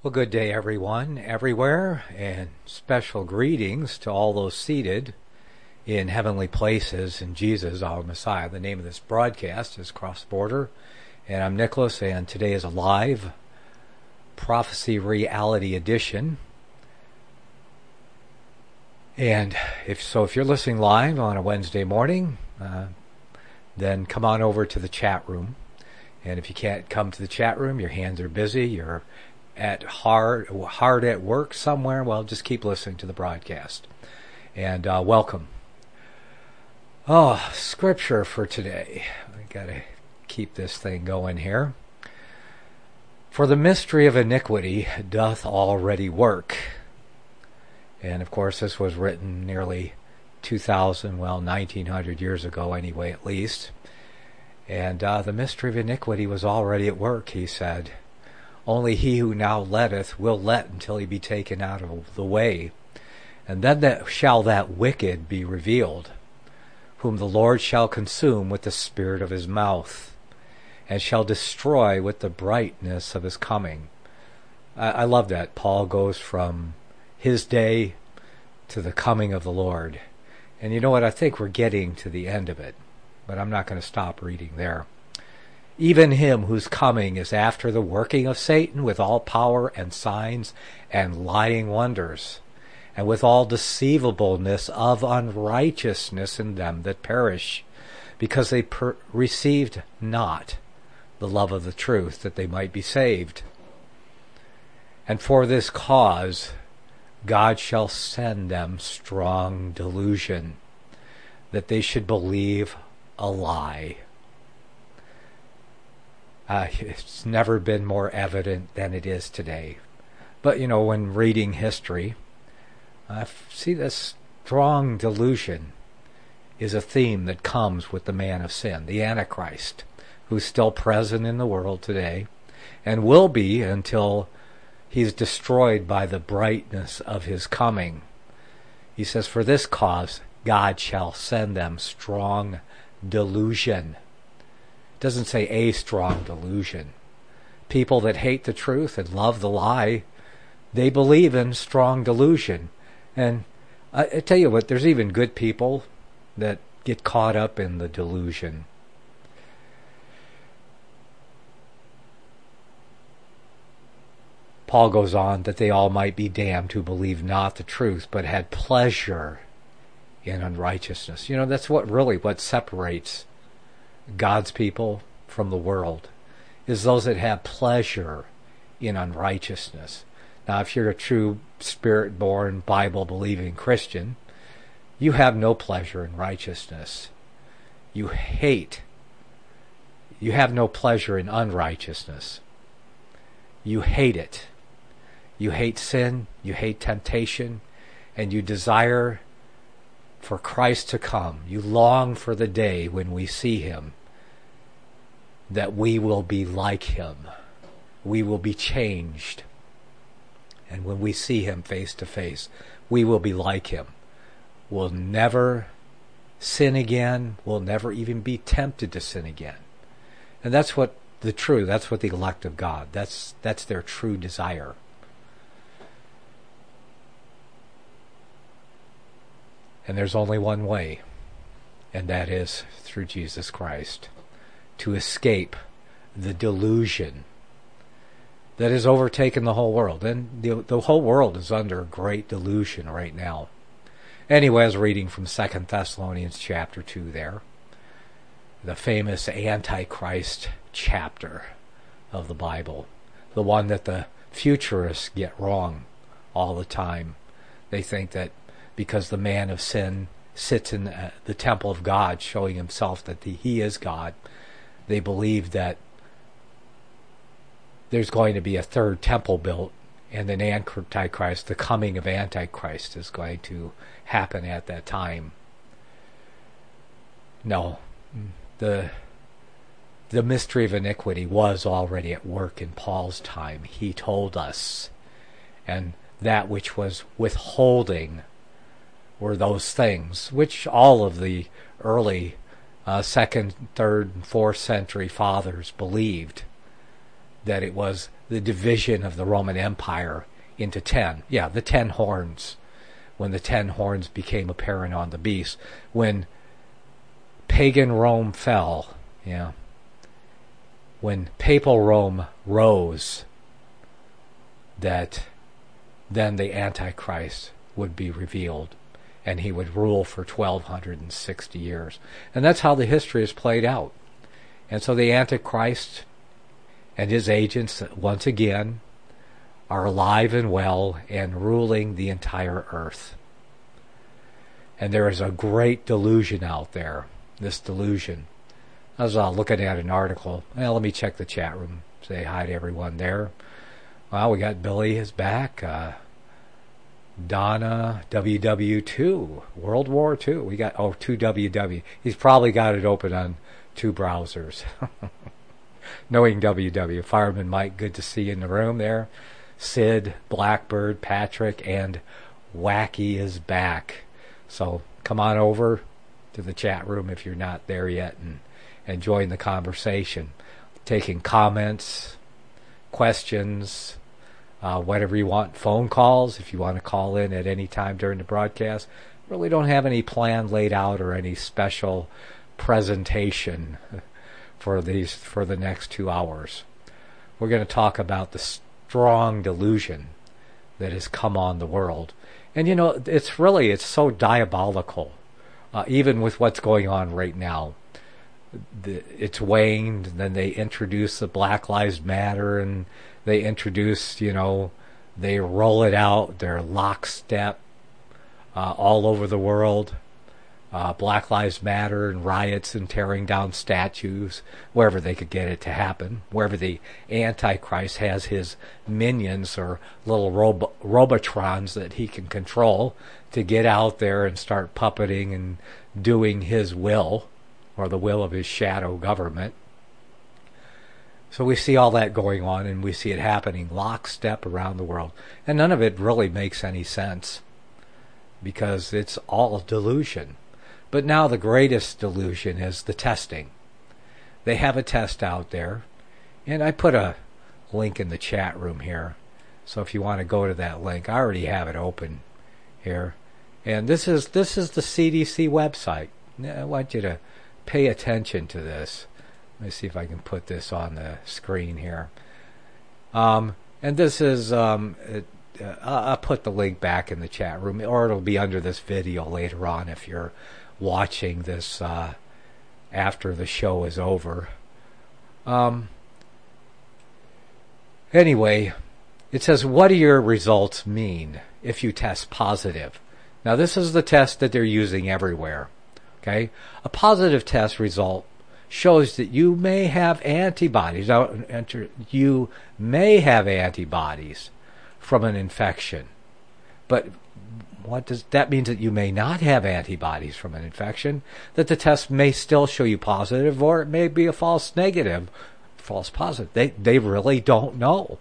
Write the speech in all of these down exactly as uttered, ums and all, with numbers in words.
Well, good day, everyone, everywhere, and special greetings to all those seated in heavenly places in Jesus, our Messiah. The name of this broadcast is Cross Border, and I'm Nicholas, and today is a live Prophecy Reality Edition. And if so, if you're listening live on a Wednesday morning, uh, then come on over to the chat room. And if you can't come to the chat room, your hands are busy, you're at hard hard at work somewhere, well, just keep listening to the broadcast. And uh, welcome. Oh, scripture for today. I gotta keep this thing going here. For the mystery of iniquity doth already work. And of course, this was written nearly two thousand, well, nineteen hundred years ago anyway, at least. And uh, the mystery of iniquity was already at work, he said. Only he who now letteth will let until he be taken out of the way. And then that shall that wicked be revealed, whom the Lord shall consume with the spirit of his mouth, and shall destroy with the brightness of his coming. I, I love that. Paul goes from his day to the coming of the Lord. And you know what? I think we're getting to the end of it, but I'm not going to stop reading there. Even him whose coming is after the working of Satan with all power and signs and lying wonders, and with all deceivableness of unrighteousness in them that perish, because they per- received not the love of the truth, that they might be saved. And for this cause God shall send them strong delusion, that they should believe a lie. Uh, it's never been more evident than it is today. But, you know, when reading history, I see this strong delusion is a theme that comes with the man of sin, the Antichrist, who's still present in the world today and will be until he's destroyed by the brightness of his coming. He says, for this cause God shall send them strong delusion. Doesn't say a strong delusion. People that hate the truth and love the lie, they believe in strong delusion. And I, I tell you what, there's even good people that get caught up in the delusion. Paul goes on that they all might be damned who believe not the truth, but had pleasure in unrighteousness. You know, that's what really what separates God's people from the world, is those that have pleasure in unrighteousness. Now, if you're a true spirit-born, Bible-believing Christian, you have no pleasure in righteousness. You hate. You have no pleasure in unrighteousness. You hate it. You hate sin, you hate temptation, and you desire for Christ to come. You long for the day when we see him, that we will be like him. We will be changed. And when we see him face to face, we will be like him. We'll never sin again. We'll never even be tempted to sin again. And that's what the true, that's what the elect of God, that's that's their true desire. And there's only one way, and that is through Jesus Christ, to escape the delusion that has overtaken the whole world. And the, the whole world is under great delusion right now. Anyway, I was reading from Second Thessalonians chapter two there, the famous Antichrist chapter of the Bible, the one that the futurists get wrong all the time. They think that because the man of sin sits in the, the temple of God, showing himself that the, he is God, they believe that there's going to be a third temple built, and then Antichrist, the coming of Antichrist, is going to happen at that time. No, the the mystery of iniquity was already at work in Paul's time. He told us, and that which was withholding were those things which all of the early uh, second, third, and fourth century fathers believed, that it was the division of the Roman Empire into ten. Yeah, the ten horns. When the ten horns became apparent on the beast. When pagan Rome fell. Yeah. When papal Rome rose. That then the Antichrist would be revealed. And he would rule for twelve sixty years. And that's how the history is played out. And so the Antichrist and his agents, once again, are alive and well and ruling the entire earth. And there is a great delusion out there, this delusion. I was uh, looking at an article. Well, let me check the chat room. Say hi to everyone there. Well, we got Billy is back. Uh, Donna, W W two, World War Two. We got, oh, two W W. He's probably got it open on two browsers. Knowing W W. Fireman Mike, good to see you in the room there. Sid, Blackbird, Patrick, and Wacky is back. So come on over to the chat room if you're not there yet and, and join the conversation. Taking comments, questions, Uh, whatever you want, phone calls, if you want to call in at any time during the broadcast. Really don't have any plan laid out or any special presentation for these for the next two hours. We're going to talk about the strong delusion that has come on the world. And you know, it's really, it's so diabolical, uh, even with what's going on right now. The, it's waned, and then they introduce the Black Lives Matter, and they introduce, you know, they roll it out, they're lockstep uh, all over the world. Uh, Black Lives Matter and riots and tearing down statues, wherever they could get it to happen, wherever the Antichrist has his minions or little robo- robotrons that he can control to get out there and start puppeting and doing his will, or the will of his shadow government. So we see all that going on, and we see it happening lockstep around the world. And none of it really makes any sense, because it's all delusion. But now the greatest delusion is the testing. They have a test out there, and I put a link in the chat room here. So if you want to go to that link, I already have it open here. And this is this is the C D C website. I want you to pay attention to this. Let me see if I can put this on the screen here. Um, and this is, um, it, uh, I'll put the link back in the chat room, or it'll be under this video later on if you're watching this uh, after the show is over. Um, anyway, it says, what do your results mean if you test positive? Now, this is the test that they're using everywhere. Okay? A positive test result shows that you may have antibodies. Now, enter, you may have antibodies from an infection. But what does that mean? That you may not have antibodies from an infection, that the test may still show you positive, or it may be a false negative, false positive. They they really don't know.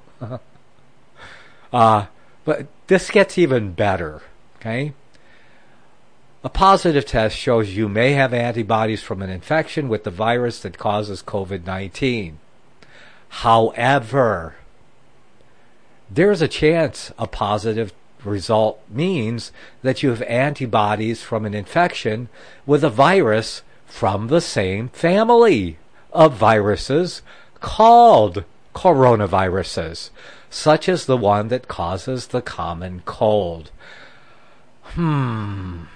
uh, but this gets even better. Okay? A positive test shows you may have antibodies from an infection with the virus that causes COVID nineteen. However, there's a chance a positive result means that you have antibodies from an infection with a virus from the same family of viruses called coronaviruses, such as the one that causes the common cold. Hmm...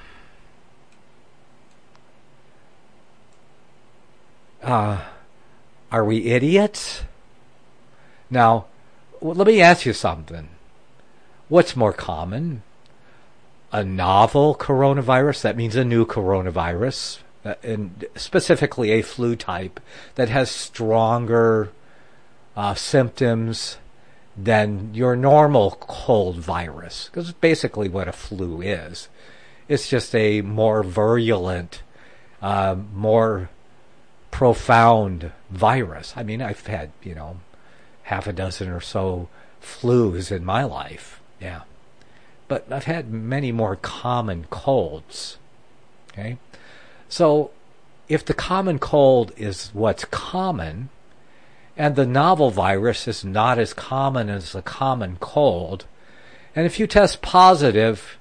Uh, are we idiots? Now, well, let me ask you something. What's more common? A novel coronavirus, that means a new coronavirus, uh, and specifically a flu type that has stronger uh, symptoms than your normal cold virus. Because it's basically what a flu is. It's just a more virulent, uh, more profound virus. I mean, I've had, you know, half a dozen or so flus in my life. Yeah. But I've had many more common colds. Okay? So, if the common cold is what's common, And the novel virus is not as common as the common cold. And if you test positive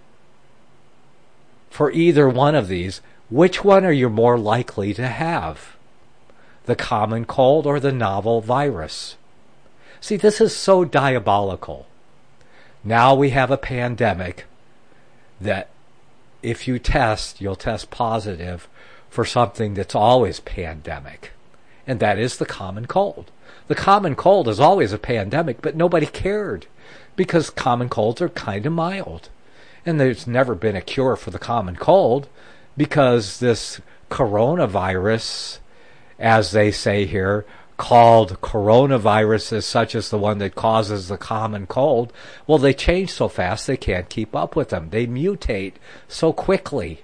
for either one of these, which one are you more likely to have? The common cold or the novel virus? See, this is so diabolical. Now we have a pandemic that if you test, you'll test positive for something that's always pandemic. And that is the common cold. The common cold is always a pandemic, but nobody cared because common colds are kind of mild. And there's never been a cure for the common cold because this coronavirus, as they say here, called coronaviruses such as the one that causes the common cold, well, they change so fast they can't keep up with them. They mutate so quickly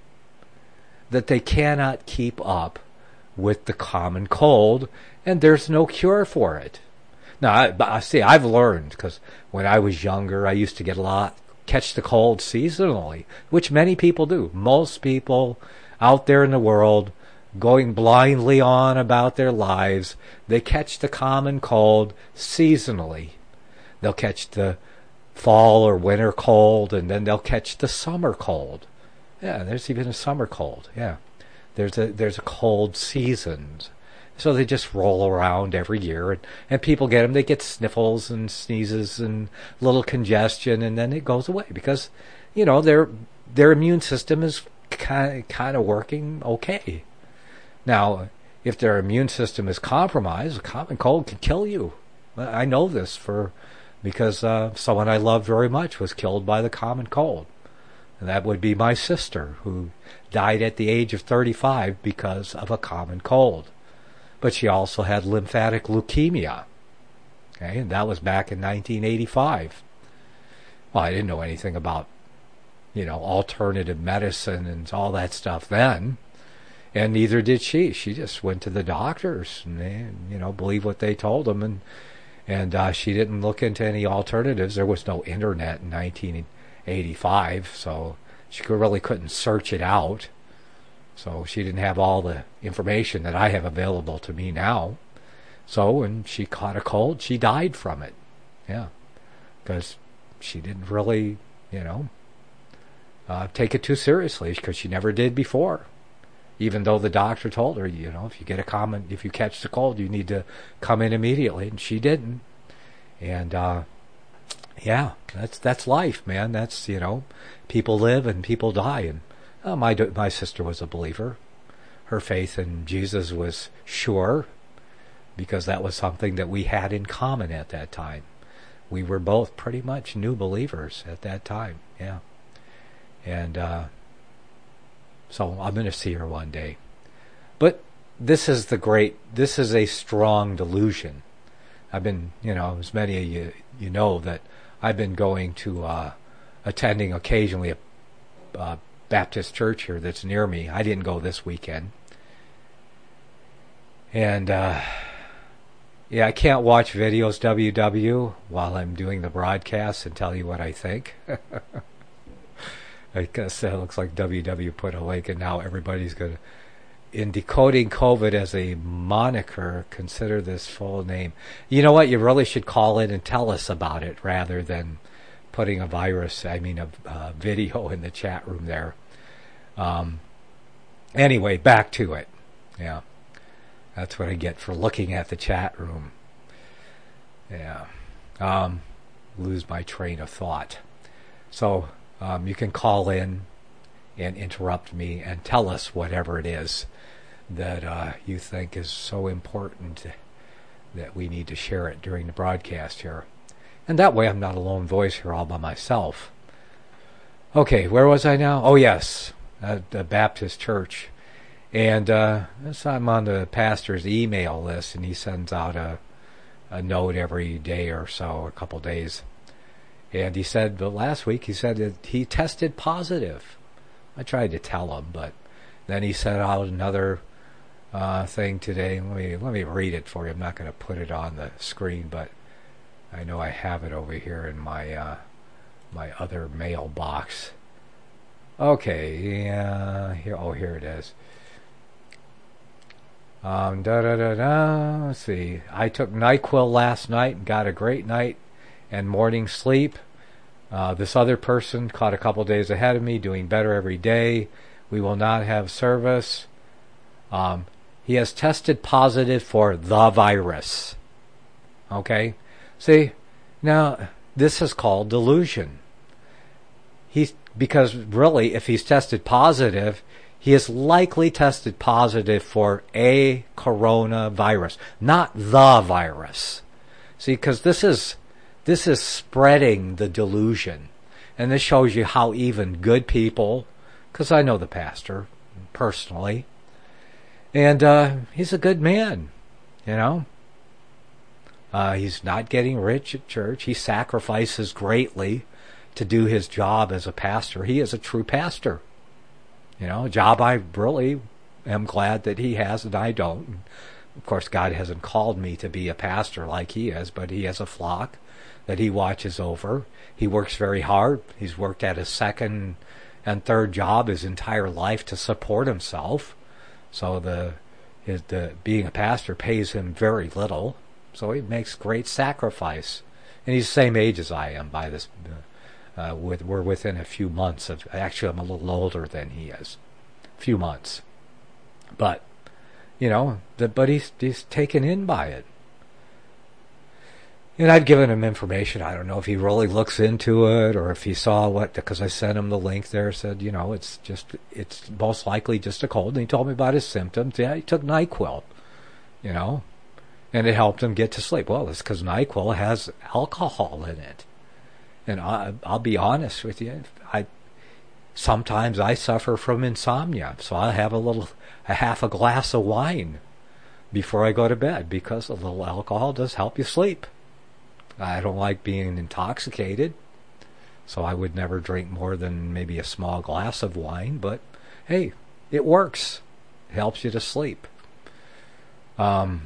that they cannot keep up with the common cold, and there's no cure for it. Now, I, I see, I've learned, because when I was younger, I used to get a lot, catch the cold seasonally, which many people do. Most people out there in the world going blindly on about their lives, they catch the common cold seasonally. They'll catch the fall or winter cold, and then they'll catch the summer cold. Yeah, there's even a summer cold. Yeah, there's a there's a cold seasons. So they just roll around every year, and, and people get them. They get sniffles and sneezes and little congestion, and then it goes away because, you know, their their immune system is kind kind of working okay. Now, if their immune system is compromised, a common cold can kill you. I know this for because uh, someone I loved very much was killed by the common cold. And that would be my sister, who died at the age of thirty-five because of a common cold. But she also had lymphatic leukemia. Okay, and that was back in nineteen eighty-five. Well, I didn't know anything about, you know, alternative medicine and all that stuff then. And neither did she. She just went to the doctors and they, you know, believed what they told them. And, and uh, she didn't look into any alternatives. There was no internet in nineteen eighty-five, so she really couldn't search it out. So she didn't have all the information that I have available to me now. So when she caught a cold, she died from it. Yeah, because she didn't really, you know, uh, take it too seriously because she never did before. Even though the doctor told her, you know, if you get a common, if you catch the cold, you need to come in immediately, and she didn't. And uh, yeah, that's that's life, man. That's, you know, people live and people die. And uh, my my sister was a believer. Her faith in Jesus was sure because that was something that we had in common at that time. We were both pretty much new believers at that time. Yeah, and. Uh, So I'm going to see her one day. But this is the great, this is a strong delusion. I've been, you know, as many of you, you know that I've been going to, uh, attending occasionally a uh, Baptist church here that's near me. I didn't go this weekend. And, uh, yeah, I can't watch videos W W while I'm doing the broadcast and tell you what I think. I guess it looks like W W put a link, and now everybody's going to, in decoding COVID as a moniker, consider this full name. You know what? You really should call in and tell us about it rather than putting a virus, I mean a, a video in the chat room there. Um, anyway, back to it. Yeah. That's what I get for looking at the chat room. Yeah. Um, lose my train of thought. So... Um, you can call in and interrupt me and tell us whatever it is that uh, you think is so important that we need to share it during the broadcast here. And that way I'm not a lone voice here all by myself. Okay, where was I now? Oh, yes, at the Baptist church. And uh, I'm on the pastor's email list, and he sends out a, a note every day or so, a couple days. And he said, but last week he said that he tested positive. I tried to tell him, but then he sent out another uh, thing today. Let me let me read it for you. I'm not going to put it on the screen, but I know I have it over here in my uh, my other mailbox. Okay, yeah, here. Oh, here it is. Um, da da da da. Let's see. I took NyQuil last night and got a great night and morning sleep. Uh, this other person caught a couple days ahead of me, doing better every day. We will not have service. Um, he has tested positive for the virus. Okay? See, now this is called delusion. He's, because really, if he's tested positive, he is likely tested positive for a coronavirus, not the virus. See, because this is this is spreading the delusion, and this shows you how even good people, because I know the pastor personally, and uh, he's a good man, you know. Uh, he's not getting rich at church. He sacrifices greatly to do his job as a pastor. He is a true pastor. You know, a job I really am glad that he has and I don't. Of course, God hasn't called me to be a pastor like he is, but he has a flock that he watches over. He works very hard. He's worked at his second and third job his entire life to support himself. So the, his, the being a pastor pays him very little. So he makes great sacrifice. And he's the same age as I am by this uh, with, we're within a few months of, actually I'm a little older than he is. A few months. But, you know, the, but he's, he's taken in by it. And I've given him information. I don't know if he really looks into it or if he saw what, because I sent him the link there, said, you know, it's just, it's most likely just a cold. And he told me about his symptoms. Yeah, he took NyQuil, you know, and it helped him get to sleep. Well, it's because NyQuil has alcohol in it. And I, I'll be honest with you. I sometimes I suffer from insomnia, so I'll have a little, a half a glass of wine before I go to bed because a little alcohol does help you sleep. I don't like being intoxicated, so I would never drink more than maybe a small glass of wine, but hey, it works. It helps you to sleep. Um,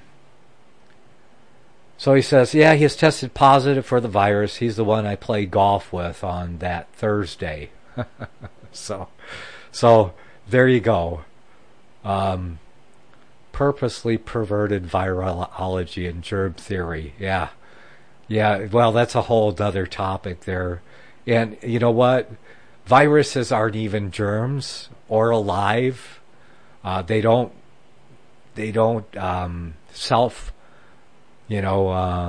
so he says, yeah, he has tested positive for the virus. He's the one I played golf with on that Thursday. so, so there you go. Um, purposely perverted virology and germ theory. Yeah. Yeah, well, that's a whole other topic there. And you know what? Viruses aren't even germs or alive. Uh, they don't, they don't um, self, you know, uh,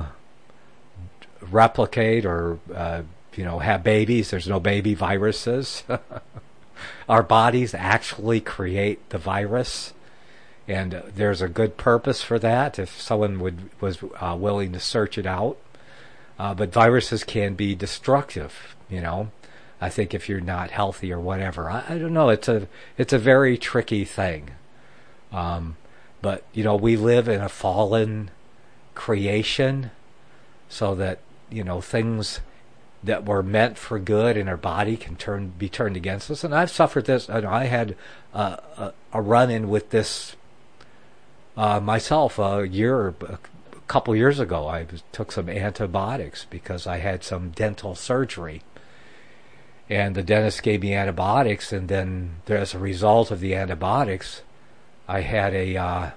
replicate or, uh, you know, have babies. There's no baby viruses. Our bodies actually create the virus. And there's a good purpose for that if someone would was uh, willing to search it out. Uh, but viruses can be destructive, you know. I think if you're not healthy or whatever, I, I don't know. It's a it's a very tricky thing. Um, but you know, we live in a fallen creation, so that you know things that were meant for good in our body can turn be turned against us. And I've suffered this. I, I had uh, a, a run-in with this uh, myself a year. A couple years ago, I took some antibiotics because I had some dental surgery, and the dentist gave me antibiotics, and then as a result of the antibiotics, I had a uh,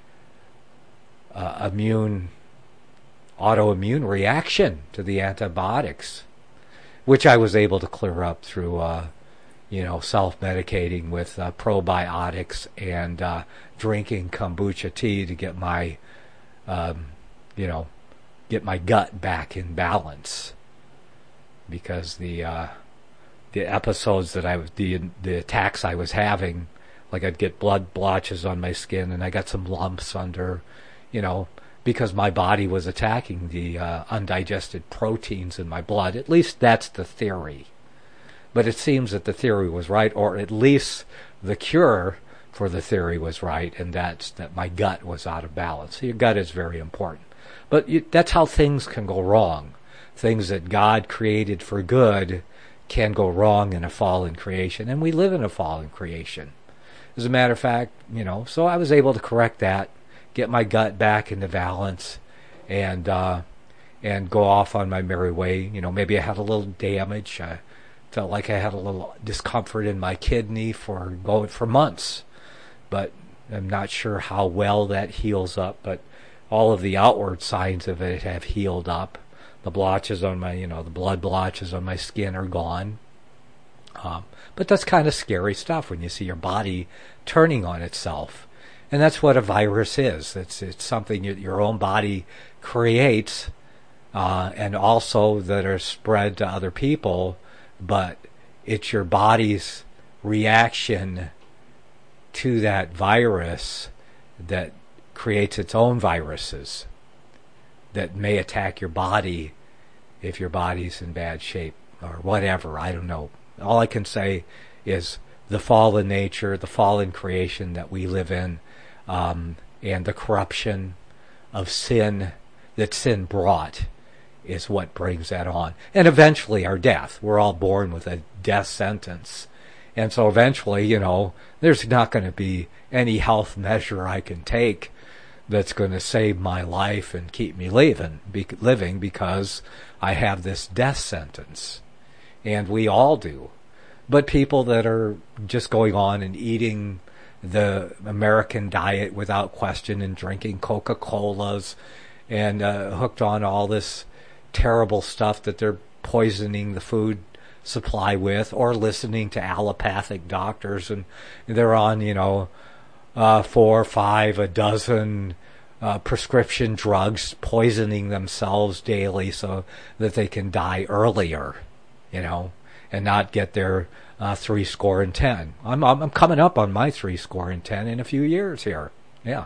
uh, immune autoimmune reaction to the antibiotics, which I was able to clear up through uh, you know self-medicating with uh, probiotics and uh, drinking kombucha tea to get my um, you know, get my gut back in balance, because the uh, the episodes that I was the the attacks I was having, like I'd get blood blotches on my skin and I got some lumps under, you know, because my body was attacking the uh, undigested proteins in my blood. At least that's the theory, but it seems that the theory was right, or at least the cure for the theory was right, and that's that my gut was out of balance. So your gut is very important. But you, that's how things can go wrong. Things that God created for good can go wrong in a fallen creation. And we live in a fallen creation. As a matter of fact, you know, so I was able to correct that, get my gut back into balance, and uh, and go off on my merry way. You know, maybe I had a little damage. I felt like I had a little discomfort in my kidney for going for months. But I'm not sure how well that heals up, but all of the outward signs of it have healed up. The blotches on my, you know, the blood blotches on my skin are gone. Um, but that's kind of scary stuff when you see your body turning on itself. And that's what a virus is. It's it's something that your own body creates, uh, and also that are spread to other people, but it's your body's reaction to that virus that creates its own viruses that may attack your body if your body's in bad shape or whatever. I don't know. All I can say is the fallen nature, the fallen creation that we live in, um, and the corruption of sin that sin brought is what brings that on. And eventually our death. We're all born with a death sentence. And so eventually, you know, there's not going to be any health measure I can take that's going to save my life and keep me living, be, living because I have this death sentence. And we all do. But people that are just going on and eating the American diet without question and drinking Coca-Colas and uh, hooked on all this terrible stuff that they're poisoning the food supply with, or listening to allopathic doctors, and they're on, you know, uh, four, five, a dozen uh, prescription drugs, poisoning themselves daily so that they can die earlier, you know, and not get their uh, three score and ten. I'm, I'm I'm coming up on my three score and ten in a few years here, yeah,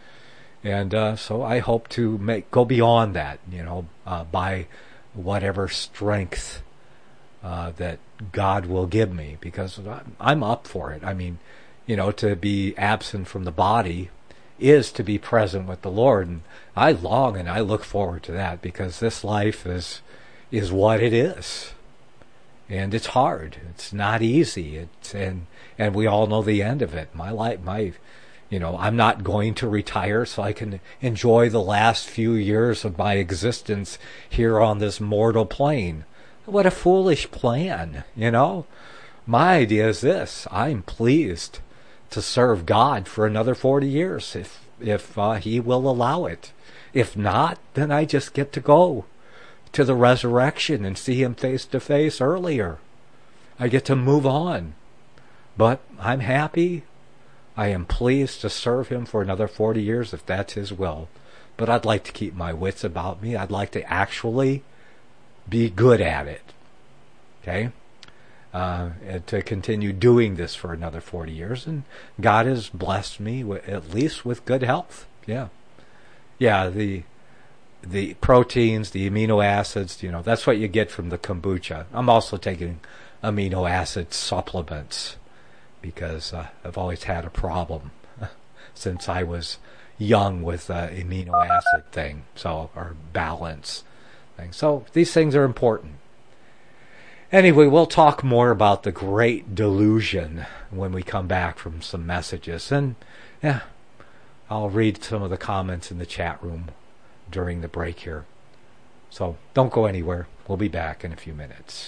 and uh, so I hope to make go beyond that, you know, uh, by whatever strength Uh, that God will give me, because I'm up for it. I mean, you know, to be absent from the body is to be present with the Lord, and I long and I look forward to that, because this life is is what it is, and it's hard. It's not easy. It's and and we all know the end of it. My life, my, you know, I'm not going to retire so I can enjoy the last few years of my existence here on this mortal plane. What a foolish plan, you know. My idea is this: I'm pleased to serve God for another forty years, if if uh, He will allow it. If not, then I just get to go to the resurrection and see Him face to face earlier. I get to move on. But I'm happy. I am pleased to serve Him for another forty years, if that's His will. But I'd like to keep my wits about me. I'd like to actually be good at it, okay, uh, and to continue doing this for another forty years. And God has blessed me with, at least with good health. Yeah, yeah. The the proteins, the amino acids, you know, that's what you get from the kombucha. I'm also taking amino acid supplements because uh, I've always had a problem since I was young with the uh, amino acid thing, so or balance. So these things are important. Anyway, we'll talk more about the great delusion when we come back from some messages. And yeah, I'll read some of the comments in the chat room during the break here. So don't go anywhere. We'll be back in a few minutes.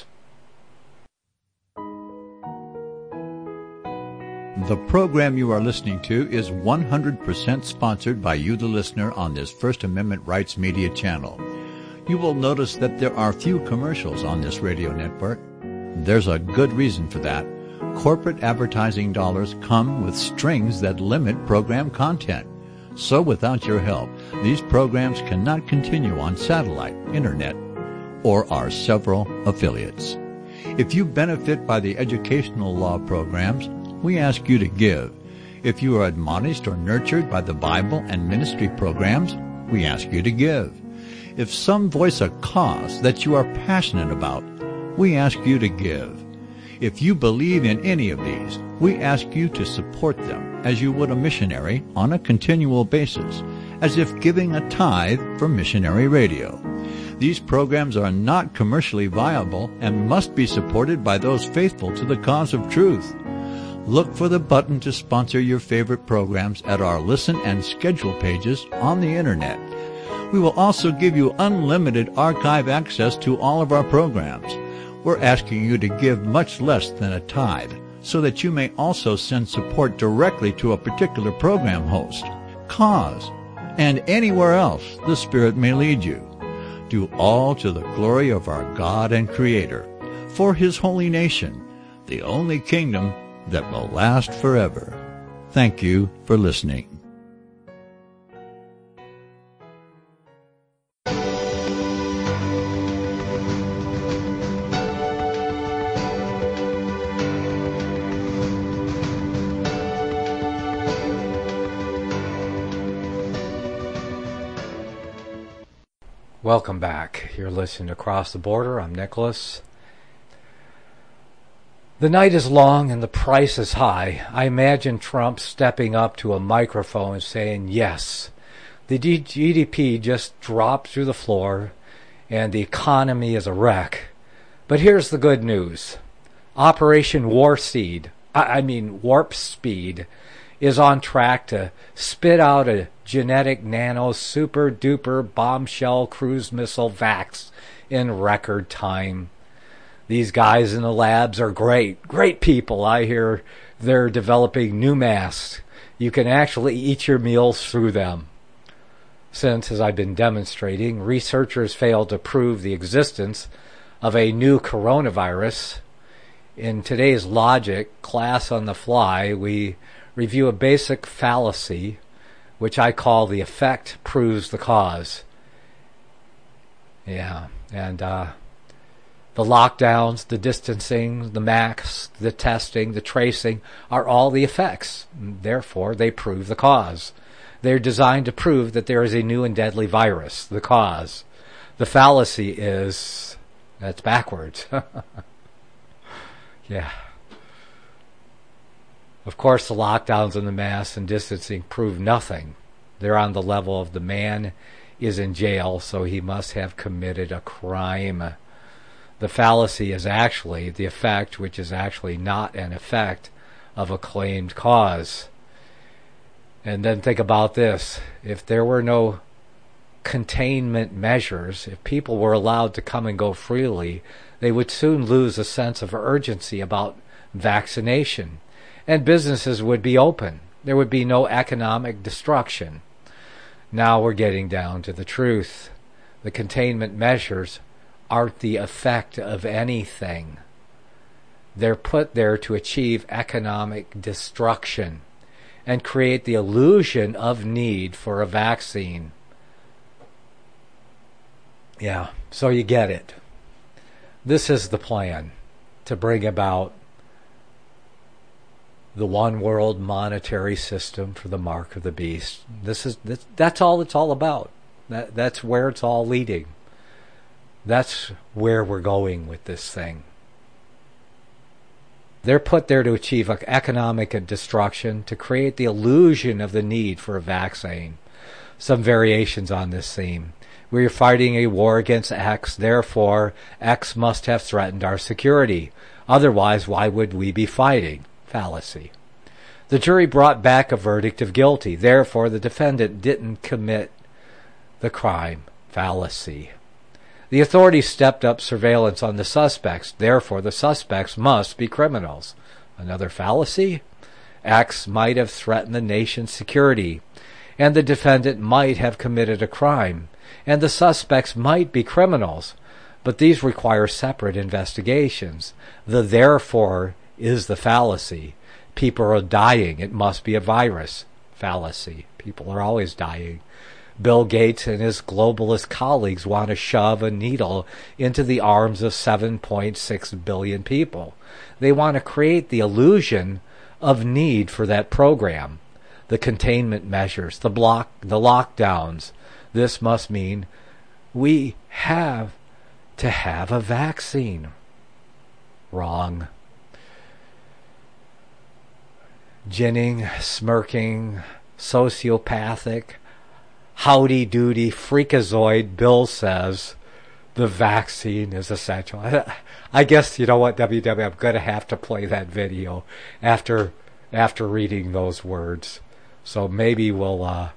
The program you are listening to is one hundred percent sponsored by you, the listener, on this First Amendment Rights Media channel. You will notice that there are few commercials on this radio network. There's a good reason for that. Corporate advertising dollars come with strings that limit program content. So without your help, these programs cannot continue on satellite, internet, or our several affiliates. If you benefit by the educational law programs, we ask you to give. If you are admonished or nurtured by the Bible and ministry programs, we ask you to give. If some voice a cause that you are passionate about, we ask you to give. If you believe in any of these, we ask you to support them as you would a missionary on a continual basis, as if giving a tithe for missionary radio. These programs are not commercially viable and must be supported by those faithful to the cause of truth. Look for the button to sponsor your favorite programs at our listen and schedule pages on the internet. We will also give you unlimited archive access to all of our programs. We're asking you to give much less than a tithe, so that you may also send support directly to a particular program host, cause, and anywhere else the Spirit may lead you. Do all to the glory of our God and Creator, for His holy nation, the only kingdom that will last forever. Thank you for listening. Welcome back. You're listening to Across the Border. I'm Nicholas. The night is long and the price is high. I imagine Trump stepping up to a microphone and saying, yes, the G D P just dropped through the floor and the economy is a wreck. But here's the good news. Operation Warp Speed, I mean Warp Speed, is on track to spit out a genetic nano super duper bombshell cruise missile vax in record time. These guys in the labs are great, great people. I hear they're developing new masks. You can actually eat your meals through them. Since, as I've been demonstrating, researchers failed to prove the existence of a new coronavirus, in today's Logic class on the fly, we review a basic fallacy, which I call the effect proves the cause. Yeah, and uh, the lockdowns, the distancing, the masks, the testing, the tracing are all the effects. Therefore, they prove the cause. They're designed to prove that there is a new and deadly virus, the cause. The fallacy is, that's backwards. Yeah. Of course, the lockdowns and the masks and distancing prove nothing. They're on the level of the man is in jail, so he must have committed a crime. The fallacy is actually the effect, which is actually not an effect of a claimed cause. And then think about this. If there were no containment measures, if people were allowed to come and go freely, they would soon lose a sense of urgency about vaccination. And businesses would be open. There would be no economic destruction. Now we're getting down to the truth. The containment measures aren't the effect of anything. They're put there to achieve economic destruction and create the illusion of need for a vaccine. Yeah, so you get it. This is the plan to bring about the one world monetary system for the mark of the beast. This is this, that's all it's all about. That that's where it's all leading. That's where we're going with this thing. They're put there to achieve economic destruction, to create the illusion of the need for a vaccine. Some variations on this theme. We're fighting a war against X, therefore X must have threatened our security. Otherwise, why would we be fighting? Fallacy. The jury brought back a verdict of guilty, therefore the defendant didn't commit the crime. Fallacy. The authorities stepped up surveillance on the suspects, therefore the suspects must be criminals. Another fallacy? X might have threatened the nation's security, and the defendant might have committed a crime, and the suspects might be criminals, but these require separate investigations. The therefore is the fallacy. People are dying. It must be a virus. Fallacy. People are always dying. Bill Gates and his globalist colleagues want to shove a needle into the arms of seven point six billion people. They want to create the illusion of need for that program. The containment measures, the block, the lockdowns. This must mean we have to have a vaccine. Wrong. Ginning, smirking, sociopathic, howdy-doody, freakazoid Bill says the vaccine is essential. I guess, you know what, W W, I'm going to have to play that video after after reading those words. So maybe we'll uh,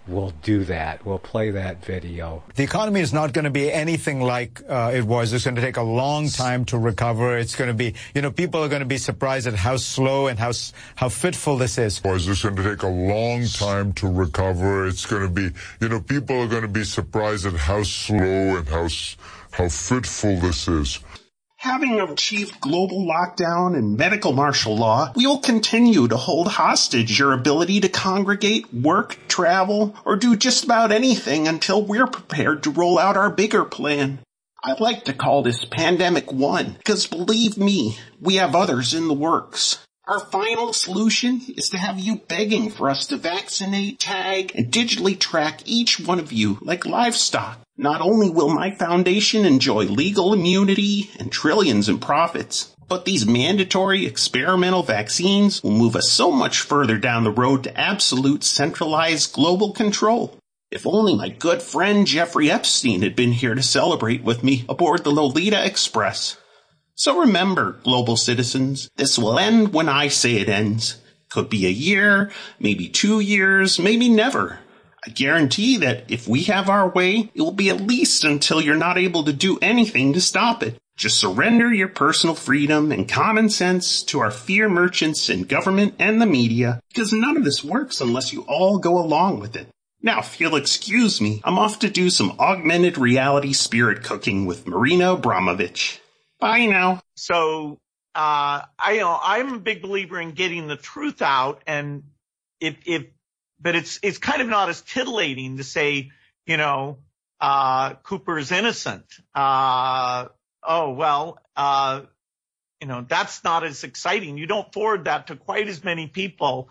we'll do that. We'll play that video. The economy is not going to be anything like uh, it was. It's going to take a long time to recover. It's going to be, you know, people are going to be surprised at how slow and how how fitful this is. It's going to take a long time to recover. It's going to be, you know, people are going to be surprised at how slow and how how fitful this is. Having achieved global lockdown and medical martial law, we will continue to hold hostage your ability to congregate, work, travel, or do just about anything until we're prepared to roll out our bigger plan. I'd like to call this Pandemic One, because believe me, we have others in the works. Our final solution is to have you begging for us to vaccinate, tag, and digitally track each one of you like livestock. Not only will my foundation enjoy legal immunity and trillions in profits, but these mandatory experimental vaccines will move us so much further down the road to absolute centralized global control. If only my good friend Jeffrey Epstein had been here to celebrate with me aboard the Lolita Express. So remember, global citizens, this will end when I say it ends. Could be a year, maybe two years, maybe never. I guarantee that if we have our way, it will be at least until you're not able to do anything to stop it. Just surrender your personal freedom and common sense to our fear merchants in government and the media, because none of this works unless you all go along with it. Now, if you'll excuse me, I'm off to do some augmented reality spirit cooking with Marina Abramovich. Bye now. So, uh, I, you know, I'm a big believer in getting the truth out, and if, if, but it's, it's kind of not as titillating to say, you know, uh, Cooper's innocent. Uh, oh, well, uh, you know, that's not as exciting. You don't forward that to quite as many people,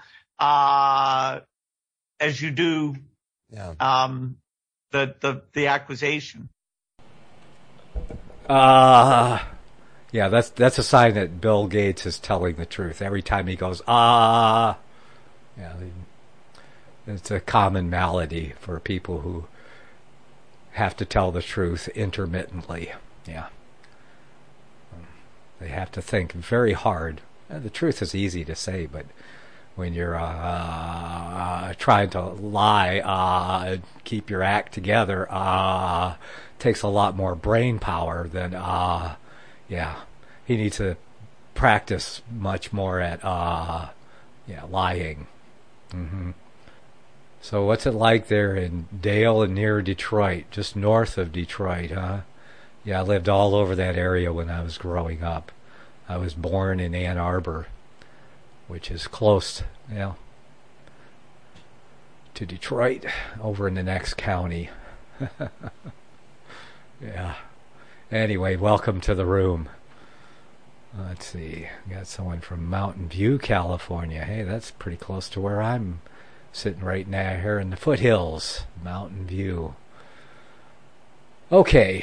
uh, as you do, yeah. um, the, the, the accusation. Uh, yeah, that's, that's a sign that Bill Gates is telling the truth. Every time he goes, ah, yeah, it's a common malady for people who have to tell the truth intermittently. Yeah. They have to think very hard. The truth is easy to say, but when you're uh, trying to lie, uh, keep your act together, uh, takes a lot more brain power than, uh, yeah, he needs to practice much more at, uh, yeah, lying. Mm-hmm. So what's it like there in Dale and near Detroit, just north of Detroit, huh? Yeah, I lived all over that area when I was growing up. I was born in Ann Arbor, which is close, you know, to Detroit, over in the next county. Yeah. Anyway, welcome to the room. Let's see. Got someone from Mountain View, California. Hey, that's pretty close to where I'm sitting right now here in the foothills. Mountain View. Okay.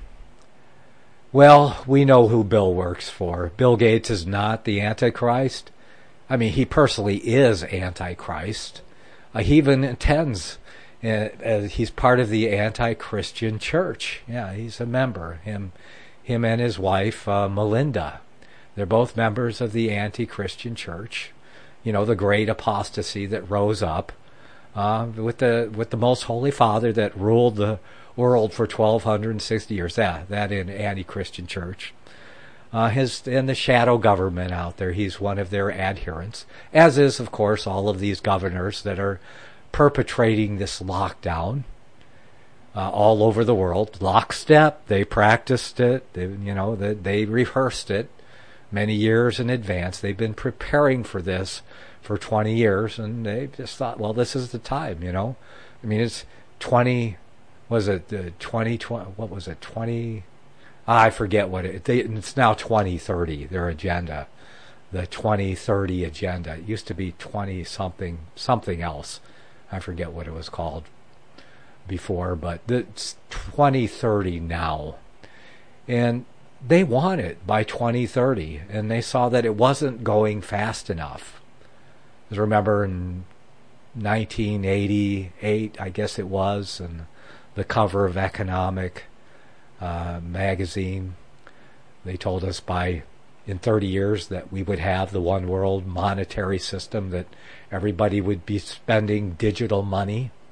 Well, we know who Bill works for. Bill Gates is not the Antichrist. I mean, he personally is Antichrist. Uh, he even attends. Uh, he's part of the anti-Christian church. Yeah, he's a member. Him, him and his wife, uh, Melinda. They're both members of the anti-Christian church. You know, the great apostasy that rose up uh, with the with the Most Holy Father that ruled the world for twelve sixty years. That that in anti-Christian church. Uh, his and the shadow government out there. He's one of their adherents, as is, of course, all of these governors that are perpetrating this lockdown uh, all over the world. Lockstep. They practiced it. They, you know, they, they rehearsed it many years in advance. They've been preparing for this for twenty years, and they just thought, well, this is the time, you know. I mean, it's twenty, was it uh, twenty, twenty, what was it, twenty, I forget what it, they, it's now twenty thirty, their agenda, the twenty thirty agenda. It used to be twenty something, something else. I forget what it was called before, but it's twenty thirty now. And they want it by twenty thirty, and they saw that it wasn't going fast enough. Because remember in nineteen eighty-eight, I guess it was, and the cover of Economic uh, magazine, they told us by in thirty years that we would have the one world monetary system, that everybody would be spending digital money.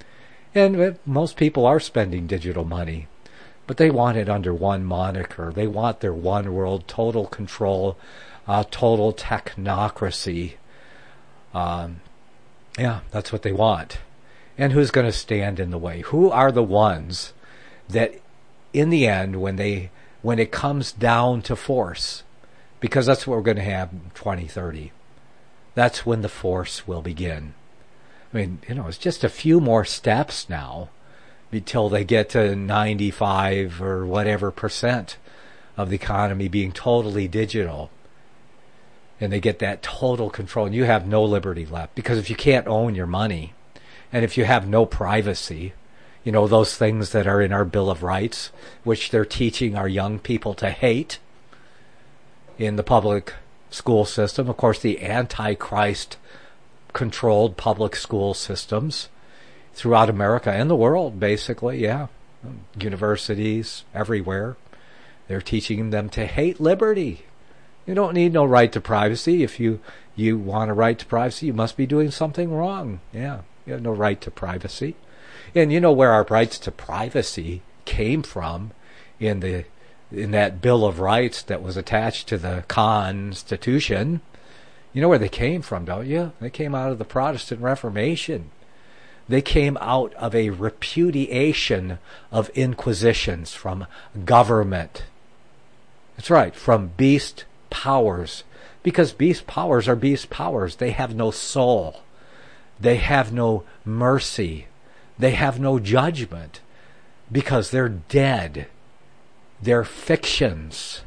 And most people are spending digital money, but they want it under one moniker. They want their one world, total control, uh, total technocracy. Um, yeah, that's what they want. And who's going to stand in the way? Who are the ones that, in the end, when they when it comes down to force, because that's what we're going to have in twenty thirty, that's when the force will begin. I mean, you know, it's just a few more steps now until they get to ninety-five or whatever percent of the economy being totally digital. And they get that total control. And you have no liberty left. Because if you can't own your money, and if you have no privacy, you know, those things that are in our Bill of Rights, which they're teaching our young people to hate in the public school system. Of course, the Antichrist controlled public school systems throughout America and the world, basically, yeah. Universities, everywhere. They're teaching them to hate liberty. You don't need no right to privacy. If you, you want a right to privacy, you must be doing something wrong. Yeah, you have no right to privacy. And you know where our rights to privacy came from in the in that Bill of Rights that was attached to the Constitution. You know where they came from, don't you? They came out of the Protestant Reformation. They came out of a repudiation of inquisitions from government. That's right, from beast powers. Because beast powers are beast powers. They have no soul. They have no mercy. They have no judgment. Because they're dead. They're fictions.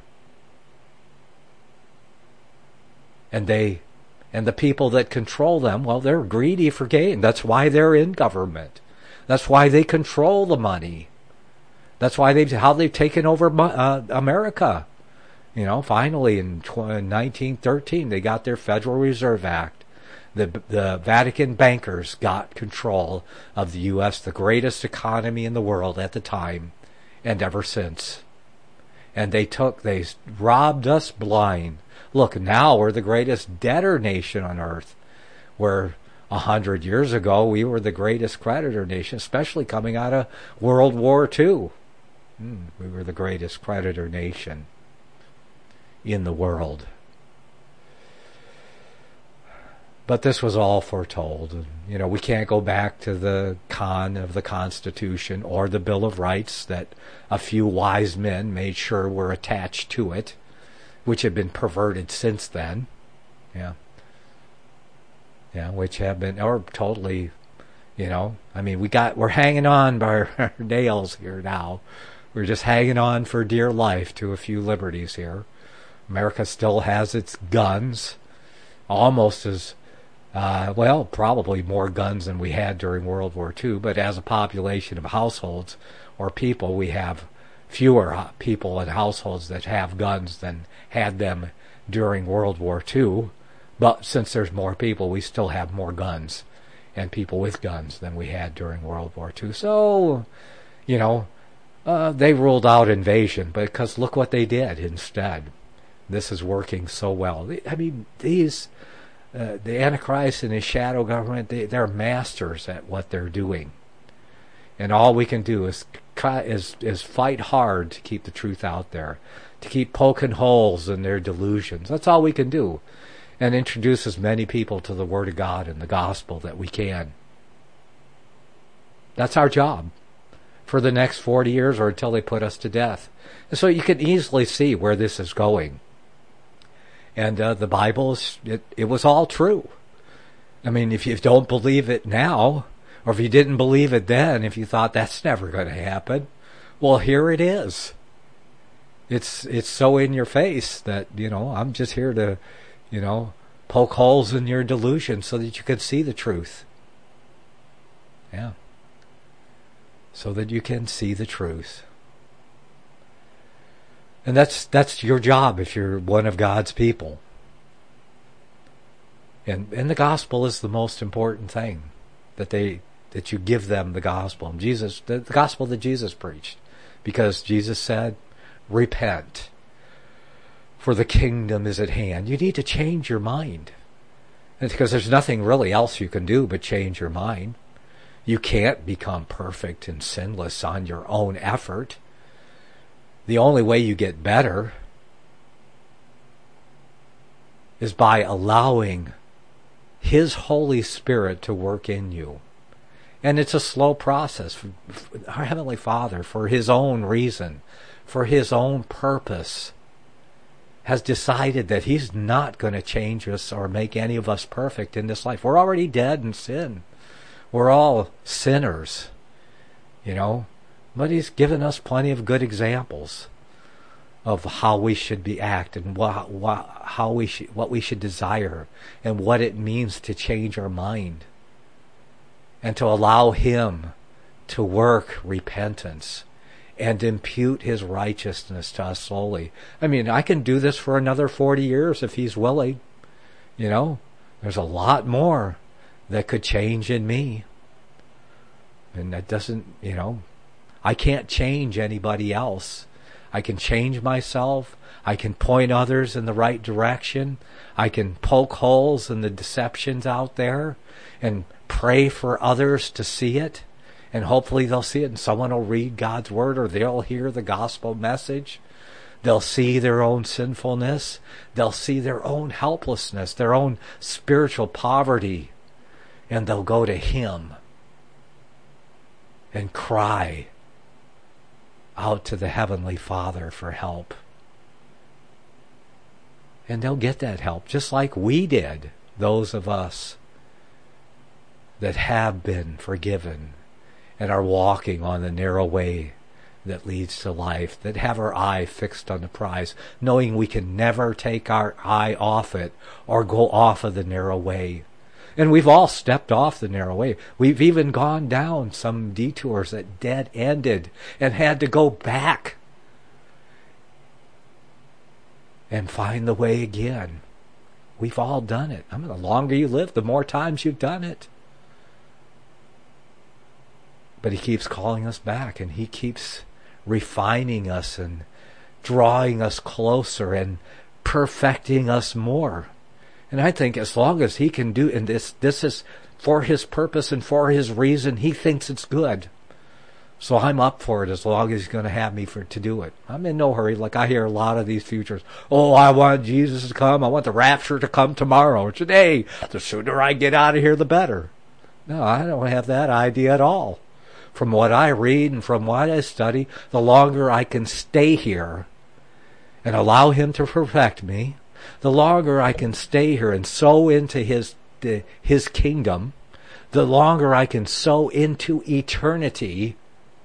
And they, and the people that control them, well, they're greedy for gain. That's why they're in government. That's why they control the money. That's why they've, how they've taken over uh, America. You know, finally in nineteen thirteen, they got their Federal Reserve Act. The, the Vatican bankers got control of the U S, the greatest economy in the world at the time, and ever since. And they took, they robbed us blind. Look, now we're the greatest debtor nation on earth, where a hundred years ago we were the greatest creditor nation, especially coming out of World War Two. Mm, we were the greatest creditor nation in the world. But this was all foretold. You know, we can't go back to the con of the Constitution or the Bill of Rights that a few wise men made sure were attached to it, which have been perverted since then. Yeah. Yeah, which have been, or totally, you know, I mean, we got, we're hanging on by our nails here now. We're just hanging on for dear life to a few liberties here. America still has its guns, almost as, uh, well, probably more guns than we had during World War Two, but as a population of households or people, we have fewer people and households that have guns than had them during World War Two. But since there's more people, we still have more guns and people with guns than we had during World War Two. So, you know, uh, they ruled out invasion, because look what they did instead. This is working so well. I mean, these, uh, the Antichrist and his shadow government, they, they're masters at what they're doing. And all we can do is, is, is fight hard to keep the truth out there, to keep poking holes in their delusions. That's all we can do. And introduce as many people to the Word of God and the gospel that we can. That's our job for the next forty years or until they put us to death. And so you can easily see where this is going. And uh, the Bible, it, it was all true. I mean, if you don't believe it now, or if you didn't believe it then, if you thought that's never going to happen, well, here it is. It's it's so in your face that, you know, I'm just here to, you know, poke holes in your delusion so that you can see the truth. Yeah. So that you can see the truth. And that's that's your job if you're one of God's people. And and the gospel is the most important thing, that they that you give them the gospel. And Jesus, the, the gospel that Jesus preached, because Jesus said, "Repent, for the kingdom is at hand." You need to change your mind, and because there's nothing really else you can do but change your mind. You can't become perfect and sinless on your own effort. The only way you get better is by allowing His Holy Spirit to work in you. And it's a slow process. Our Heavenly Father, for His own reason, for His own purpose, has decided that He's not going to change us or make any of us perfect in this life. We're already dead in sin. We're all sinners, you know. But He's given us plenty of good examples of how we should be act and what, what, how we should, what we should desire and what it means to change our mind and to allow Him to work repentance and impute His righteousness to us slowly. I mean, I can do this for another forty years if He's willing. You know, there's a lot more that could change in me. And that doesn't, you know, I can't change anybody else. I can change myself. I can point others in the right direction. I can poke holes in the deceptions out there and pray for others to see it. And hopefully they'll see it and someone will read God's Word or they'll hear the gospel message. They'll see their own sinfulness. They'll see their own helplessness, their own spiritual poverty. And they'll go to Him and cry out to the Heavenly Father for help. And they'll get that help just like we did, those of us that have been forgiven and are walking on the narrow way that leads to life, that have our eye fixed on the prize, knowing we can never take our eye off it or go off of the narrow way. And we've all stepped off the narrow way. We've even gone down some detours that dead-ended and had to go back and find the way again. We've all done it. I mean, the longer you live, the more times you've done it. But He keeps calling us back, and He keeps refining us and drawing us closer and perfecting us more. And I think as long as He can do, and this this is for His purpose and for His reason, He thinks it's good. So I'm up for it as long as He's going to have me for to do it. I'm in no hurry. Like I hear a lot of these futures. Oh, I want Jesus to come. I want the rapture to come tomorrow or today. The sooner I get out of here, the better. No, I don't have that idea at all. From what I read and from what I study, the longer I can stay here and allow Him to perfect me, the longer I can stay here and sow into His His kingdom, the longer I can sow into eternity,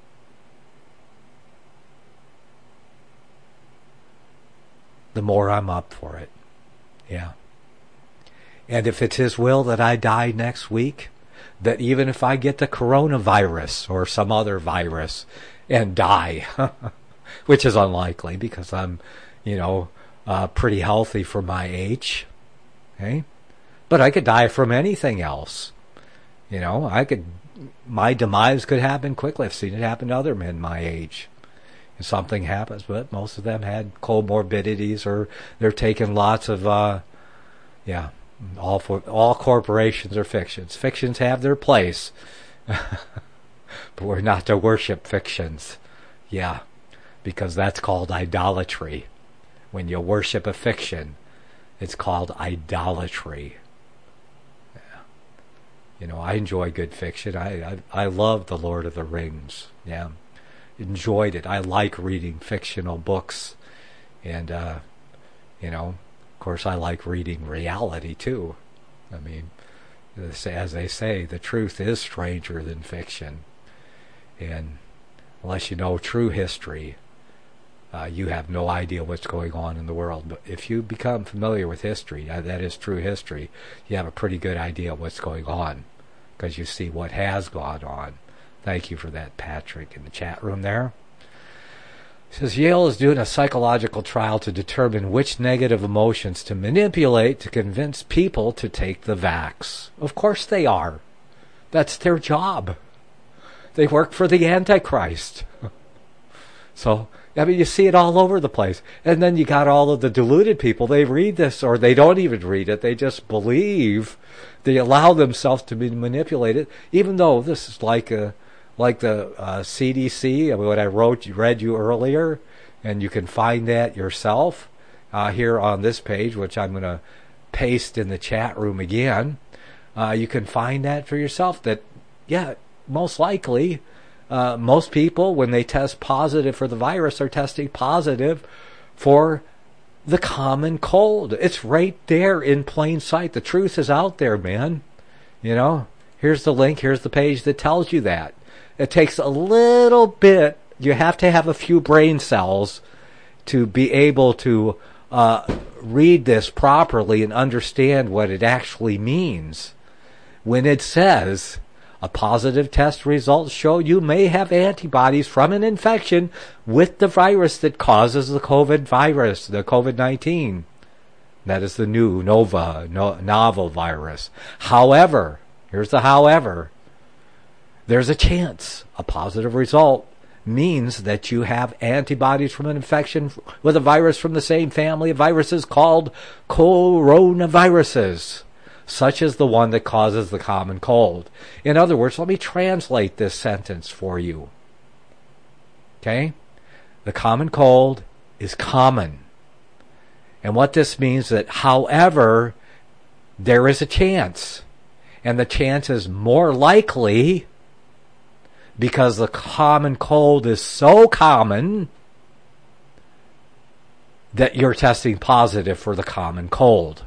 the more I'm up for it. Yeah. And if it's His will that I die next week, that even if I get the coronavirus or some other virus and die, which is unlikely because I'm, you know, uh, pretty healthy for my age, okay? But I could die from anything else. You know, I could, my demise could happen quickly. I've seen it happen to other men my age. And something happens, but most of them had comorbidities or they're taking lots of, uh, yeah, all for, all corporations are fictions. Fictions have their place, but we're not to worship fictions. Yeah, because that's called idolatry. When you worship a fiction, it's called idolatry. Yeah. You know, I enjoy good fiction. I, I I love The Lord of the Rings. Yeah, enjoyed it. I like reading fictional books, and uh, you know, of course, I like reading reality too. I mean, as they say, the truth is stranger than fiction, and unless you know true history, Uh, you have no idea what's going on in the world. But if you become familiar with history, uh, that is true history, you have a pretty good idea of what's going on because you see what has gone on. Thank you for that, Patrick, in the chat room there. It says Yale is doing a psychological trial to determine which negative emotions to manipulate to convince people to take the vax. Of course they are. That's their job. They work for the Antichrist. So I mean, you see it all over the place. And then you got all of the deluded people. They read this, or they don't even read it. They just believe. They allow themselves to be manipulated, even though this is like a, like the uh, C D C, what I wrote, read you earlier, and you can find that yourself uh, here on this page, which I'm going to paste in the chat room again. Uh, you can find that for yourself. That, yeah, most likely. Uh, most people, when they test positive for the virus, are testing positive for the common cold. It's right there in plain sight. The truth is out there, man. You know, here's the link. Here's the page that tells you that. It takes a little bit. You have to have a few brain cells to be able to uh, read this properly and understand what it actually means. When it says, a positive test results show you may have antibodies from an infection with the virus that causes the COVID virus, the COVID nineteen. That is the new Nova, no, novel virus. However, here's the however, there's a chance. A positive result means that you have antibodies from an infection with a virus from the same family of viruses called coronaviruses, such as the one that causes the common cold. In other words, let me translate this sentence for you. Okay? The common cold is common. And what this means that, however, there is a chance. And the chance is more likely because the common cold is so common that you're testing positive for the common cold.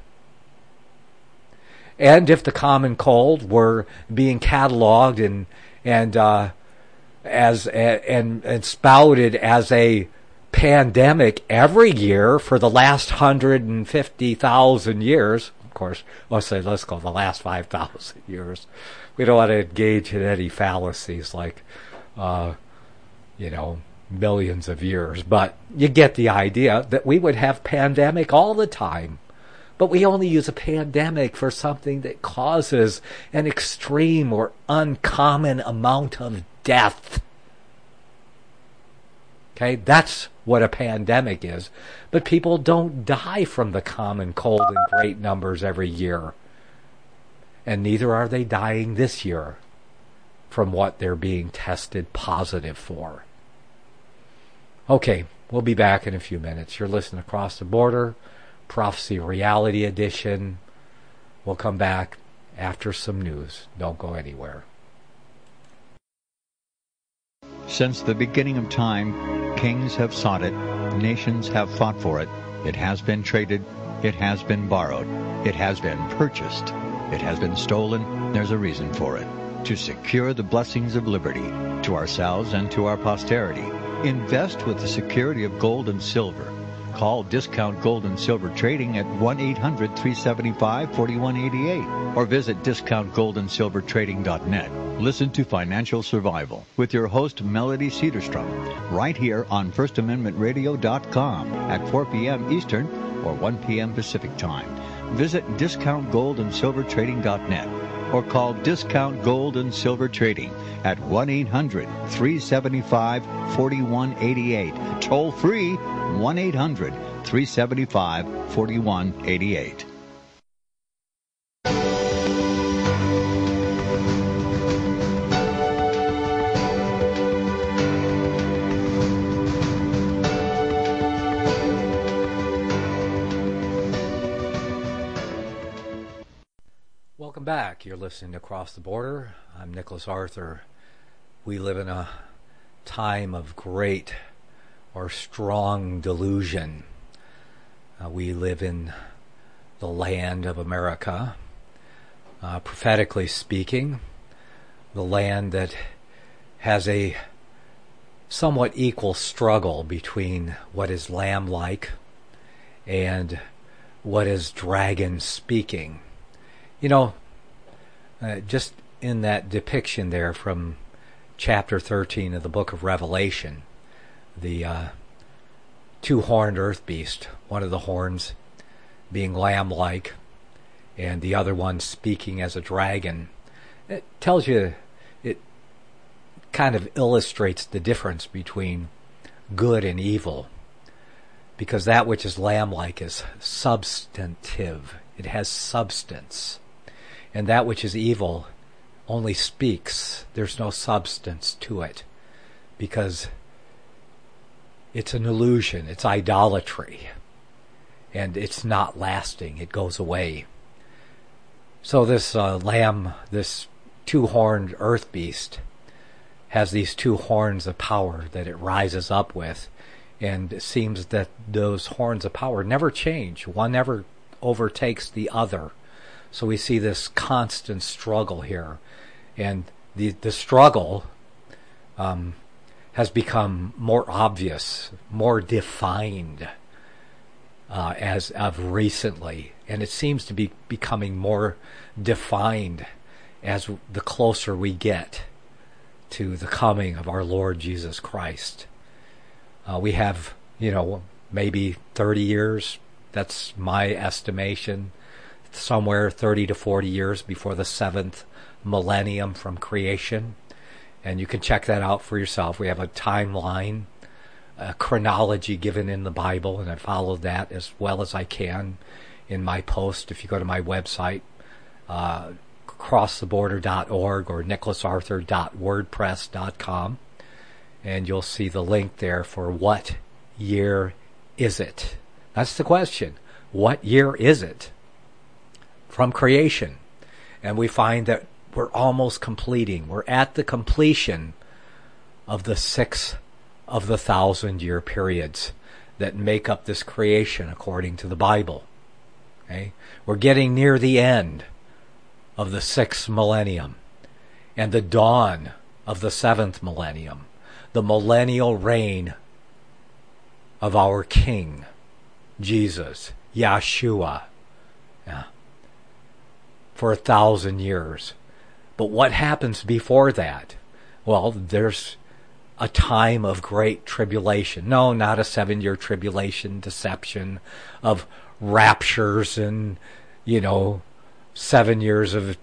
And if the common cold were being cataloged and and uh, as and, and spouted as a pandemic every year for the last one hundred fifty thousand years, of course, let's say let's go the last five thousand years. We don't want to engage in any fallacies like, uh, you know, millions of years. But you get the idea that we would have pandemic all the time. But we only use a pandemic for something that causes an extreme or uncommon amount of death. Okay, that's what a pandemic is. But people don't die from the common cold in great numbers every year. And neither are they dying this year from what they're being tested positive for. Okay, we'll be back in a few minutes. You're listening Across the Border, Prophecy Reality Edition. We'll come back after some news. Don't go anywhere. Since the beginning of time, kings have sought it, nations have fought for it. It has been traded, it has been borrowed, it has been purchased, it has been stolen. There's a reason for it. To secure the blessings of liberty to ourselves and to our posterity, invest with the security of gold and silver. Call Discount Gold and Silver Trading at one eight hundred, three seven five, four one eight eight or visit discount gold and silver trading dot net. Listen to Financial Survival with your host Melody Cedarstrom right here on first amendment radio dot com at four p.m. Eastern or one p.m. Pacific Time. Visit discount gold and silver trading dot net or call Discount Gold and Silver Trading at one eight hundred, three seven five, four one eight eight. Toll free one eight hundred, three seven five, four one eight eight. Welcome back. You're listening to Across the Border. I'm Nicholas Arthur. We live in a time of great or strong delusion. Uh, we live in the land of America, uh, prophetically speaking, the land that has a somewhat equal struggle between what is lamb-like and what is dragon-speaking. You know, uh, just in that depiction there from chapter thirteen of the book of Revelation, the uh, two-horned earth beast, one of the horns being lamb-like and the other one speaking as a dragon, it tells you, it kind of illustrates the difference between good and evil. Because that which is lamb-like is substantive. It has substance. And that which is evil only speaks. There's no substance to it. Because it's an illusion. It's idolatry. And it's not lasting. It goes away. So this uh, lamb, this two-horned earth beast, has these two horns of power that it rises up with. And it seems that those horns of power never change. One never overtakes the other. So we see this constant struggle here. And the the struggle um, has become more obvious, more defined uh, as of recently. And it seems to be becoming more defined as the closer we get to the coming of our Lord Jesus Christ. Uh, we have, you know, maybe thirty years. That's my estimation. Somewhere thirty to forty years before the seventh millennium from creation. And you can check that out for yourself. We have a timeline, a chronology given in the Bible, and I followed that as well as I can in my post. If you go to my website, uh, cross the border dot org or nicholas arthur dot wordpress dot com. And you'll see the link there for what year is it? That's the question. What year is it? From creation. And we find that we're almost completing. We're at the completion of the six of the thousand year periods that make up this creation according to the Bible. Okay? We're getting near the end of the sixth millennium and the dawn of the seventh millennium. The millennial reign of our King, Jesus, Yeshua, yeah, for a thousand years. But what happens before that? Well, there's a time of great tribulation. No, not a seven-year tribulation, deception of raptures and, you know, seven years of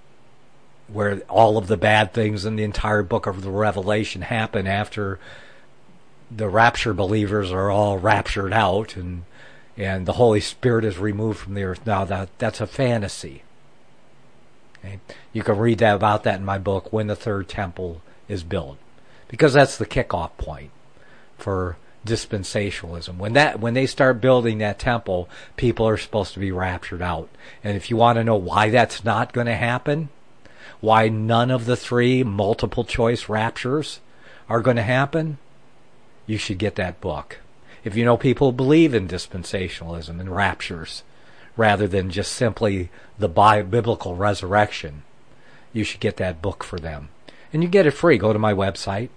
where all of the bad things in the entire book of the Revelation happen after the rapture believers are all raptured out and and the Holy Spirit is removed from the earth. Now that that's a fantasy. Okay? You can read that about that in my book, When the Third Temple is Built, because that's the kickoff point for dispensationalism. When that when they start building that temple, people are supposed to be raptured out. And if you want to know why that's not going to happen, why none of the three multiple choice raptures are going to happen, you should get that book. If you know people believe in dispensationalism and raptures rather than just simply the biblical resurrection, you should get that book for them. And you get it free. Go to my website,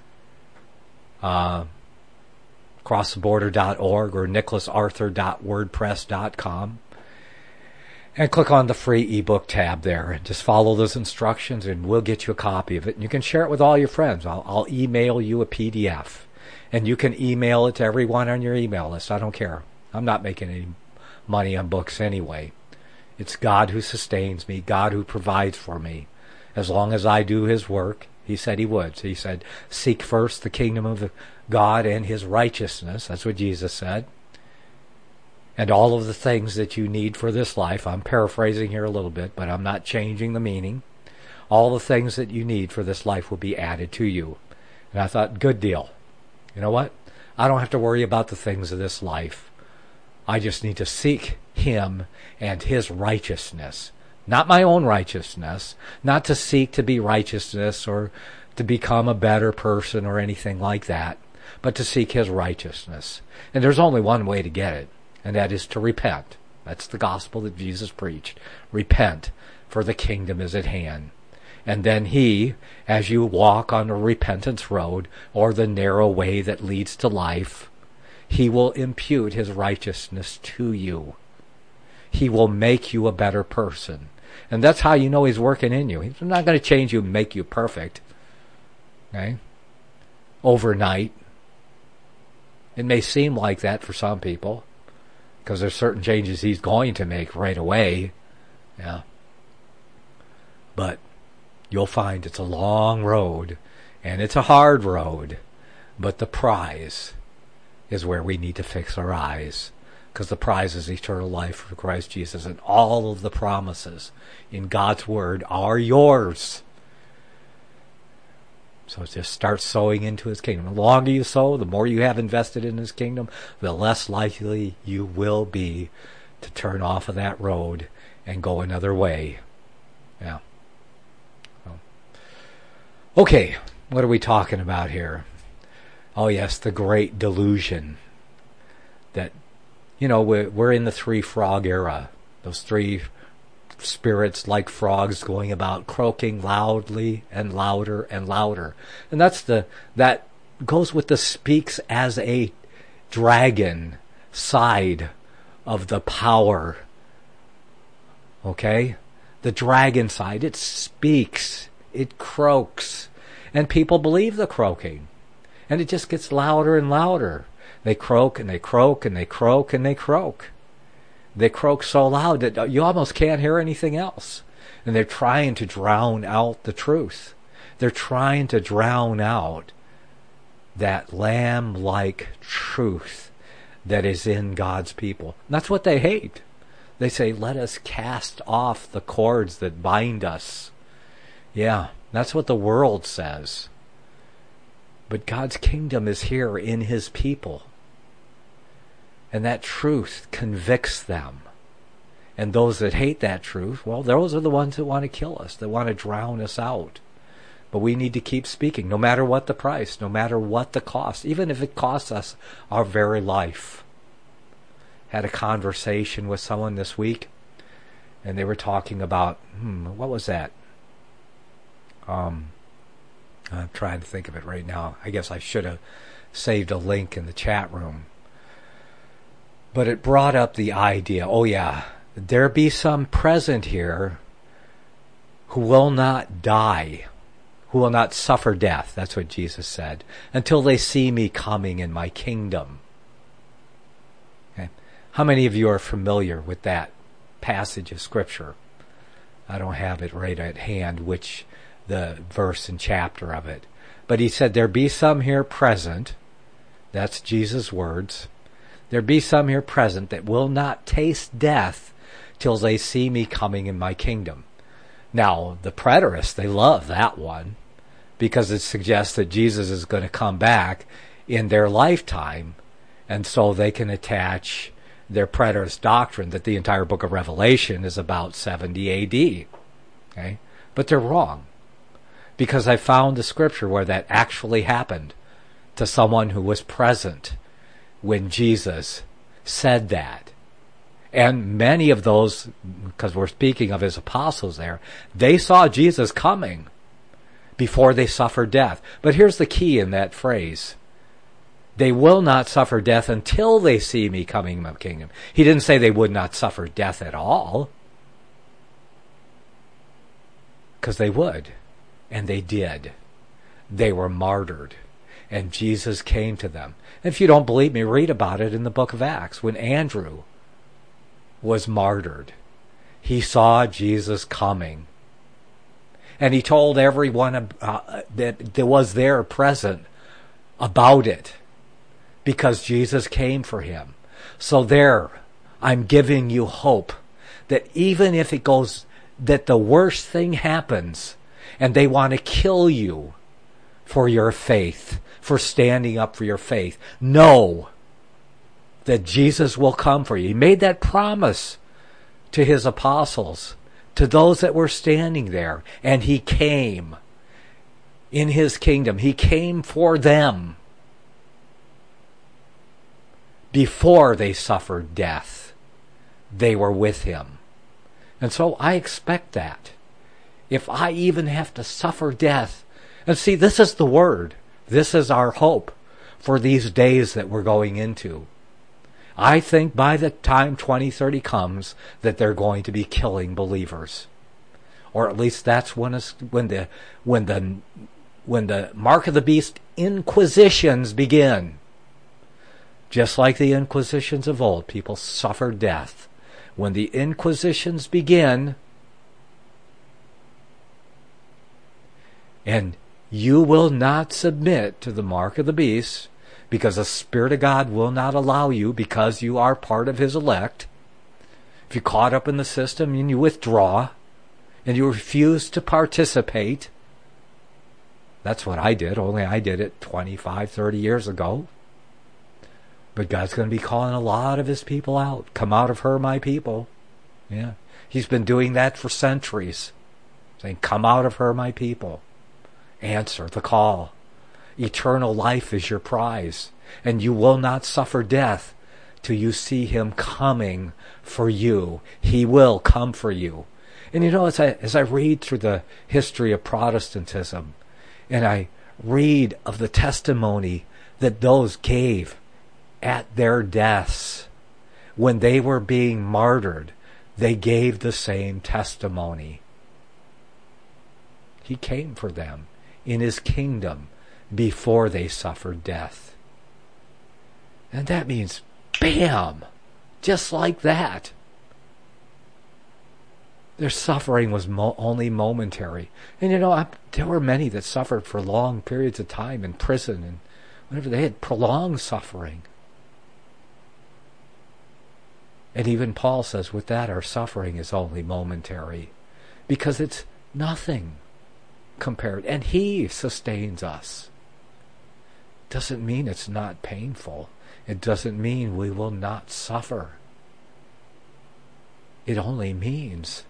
uh, cross the border dot org or nicholas arthur dot wordpress dot com. And click on the free ebook tab there and just follow those instructions and we'll get you a copy of it. And you can share it with all your friends. I'll, I'll email you a P D F. And you can email it to everyone on your email list. I don't care. I'm not making any money on books anyway. It's God who sustains me, God who provides for me. As long as I do His work, He said He would. So He said, seek first the kingdom of God and His righteousness. That's what Jesus said. And all of the things that you need for this life, I'm paraphrasing here a little bit, but I'm not changing the meaning. All the things that you need for this life will be added to you. And I thought, good deal. You know what? I don't have to worry about the things of this life. I just need to seek Him and His righteousness. Not my own righteousness. Not to seek to be righteousness or to become a better person or anything like that. But to seek His righteousness. And there's only one way to get it. And that is to repent. That's the gospel that Jesus preached. Repent, for the kingdom is at hand. And then He, as you walk on the repentance road, or the narrow way that leads to life, He will impute His righteousness to you. He will make you a better person. And that's how you know He's working in you. He's not going to change you and make you perfect. Okay? Overnight. It may seem like that for some people, because there's certain changes He's going to make right away. Yeah. But you'll find it's a long road, and it's a hard road. But the prize is where we need to fix our eyes, because the prize is eternal life through Christ Jesus, and all of the promises in God's Word are yours. So just start sowing into His kingdom. The longer you sow, the more you have invested in His kingdom, the less likely you will be to turn off of that road and go another way. Yeah. So. Okay, what are we talking about here? Oh yes, the great delusion. That, you know, we're, we're in the three frog era. Those three spirits like frogs going about croaking loudly and louder and louder. And that's the, that goes with the speaks as a dragon side of the power. Okay? The dragon side, it speaks, it croaks, and people believe the croaking. And it just gets louder and louder. They croak and they croak and they croak and they croak. They croak so loud that you almost can't hear anything else. And they're trying to drown out the truth. They're trying to drown out that lamb-like truth that is in God's people. And that's what they hate. They say, let us cast off the cords that bind us. Yeah, that's what the world says. But God's kingdom is here in His people. And that truth convicts them. And those that hate that truth, well, those are the ones that want to kill us, that want to drown us out. But we need to keep speaking, no matter what the price, no matter what the cost, even if it costs us our very life. Had a conversation with someone this week, and they were talking about, hmm, what was that? Um, I'm trying to think of it right now. I guess I should have saved a link in the chat room. But it brought up the idea, oh yeah, there be some present here who will not die, who will not suffer death, that's what Jesus said, until they see me coming in my kingdom. Okay. How many of you are familiar with that passage of Scripture? I don't have it right at hand, which the verse and chapter of it. But he said, there be some here present, that's Jesus' words, there be some here present that will not taste death till they see me coming in my kingdom. Now, the preterists, they love that one because it suggests that Jesus is going to come back in their lifetime, and so they can attach their preterist doctrine that the entire book of Revelation is about seventy A D. Okay? But they're wrong, because I found the scripture where that actually happened to someone who was present when Jesus said that. And many of those, because we're speaking of his apostles there, they saw Jesus coming before they suffered death. But here's the key in that phrase. They will not suffer death until they see me coming in my kingdom. He didn't say they would not suffer death at all. Because they would. And they did. They were martyred. And Jesus came to them. If you don't believe me, read about it in the book of Acts. When Andrew was martyred, he saw Jesus coming. And he told everyone uh, that, that was there present about it, because Jesus came for him. So there, I'm giving you hope that even if it goes, that the worst thing happens, and they want to kill you for your faith, for standing up for your faith, know that Jesus will come for you. He made that promise to his apostles, to those that were standing there, and he came in his kingdom. He came for them before they suffered death. They were with him. And so I expect that. If I even have to suffer death, and see, this is the word. This is our hope for these days that we're going into. I think by the time twenty thirty comes that they're going to be killing believers. Or at least that's when it's, when the when the when the mark of the beast inquisitions begin. Just like the inquisitions of old, people suffered death. When the inquisitions begin, and you will not submit to the mark of the beast, because the Spirit of God will not allow you, because you are part of his elect. If you're caught up in the system and you withdraw and you refuse to participate, that's what I did, only I did it twenty-five, thirty years ago. But God's going to be calling a lot of his people out. Come out of her, my people. Yeah. He's been doing that for centuries. Saying, come out of her, my people. Answer the call. Eternal life is your prize, and you will not suffer death till you see him coming for you. He will come for you. And you know, as I, as I read through the history of Protestantism, and I read of the testimony that those gave at their deaths, when they were being martyred, they gave the same testimony. He came for them in his kingdom before they suffered death. And that means, bam, just like that. Their suffering was mo- only momentary. And you know, I, there were many that suffered for long periods of time in prison and whatever. They had prolonged suffering. And even Paul says, with that, our suffering is only momentary, because it's nothing compared. And he sustains us. Doesn't mean it's not painful. It doesn't mean we will not suffer. It only means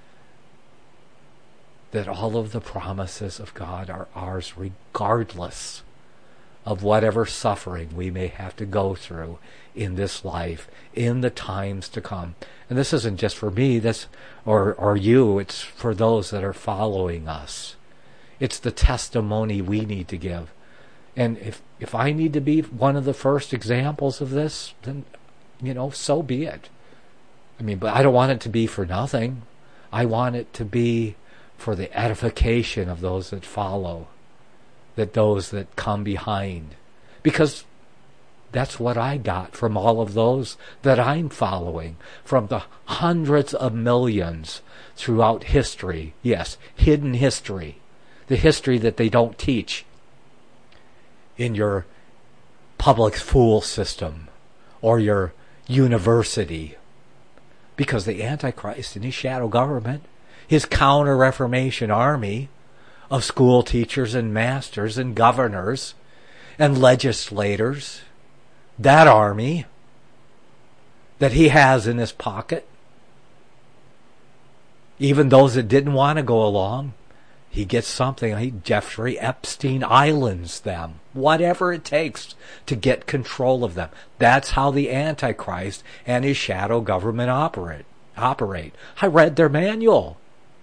that all of the promises of God are ours regardless of whatever suffering we may have to go through in this life, in the times to come. And this isn't just for me, this or or you, it's for those that are following us. It's the testimony we need to give. And if if I need to be one of the first examples of this, then, you know, so be it. I mean, but I don't want it to be for nothing. I want it to be for the edification of those that follow, that those that come behind. Because that's what I got from all of those that I'm following, from the hundreds of millions throughout history. Yes, hidden history. The history that they don't teach in your public school system or your university. Because the Antichrist and his shadow government, his counter-reformation army of school teachers and masters and governors and legislators, that army that he has in his pocket, even those that didn't want to go along, he gets something. He Jeffrey Epstein Islands them, whatever it takes to get control of them. That's how the Antichrist and his shadow government operate. Operate. I read their manual.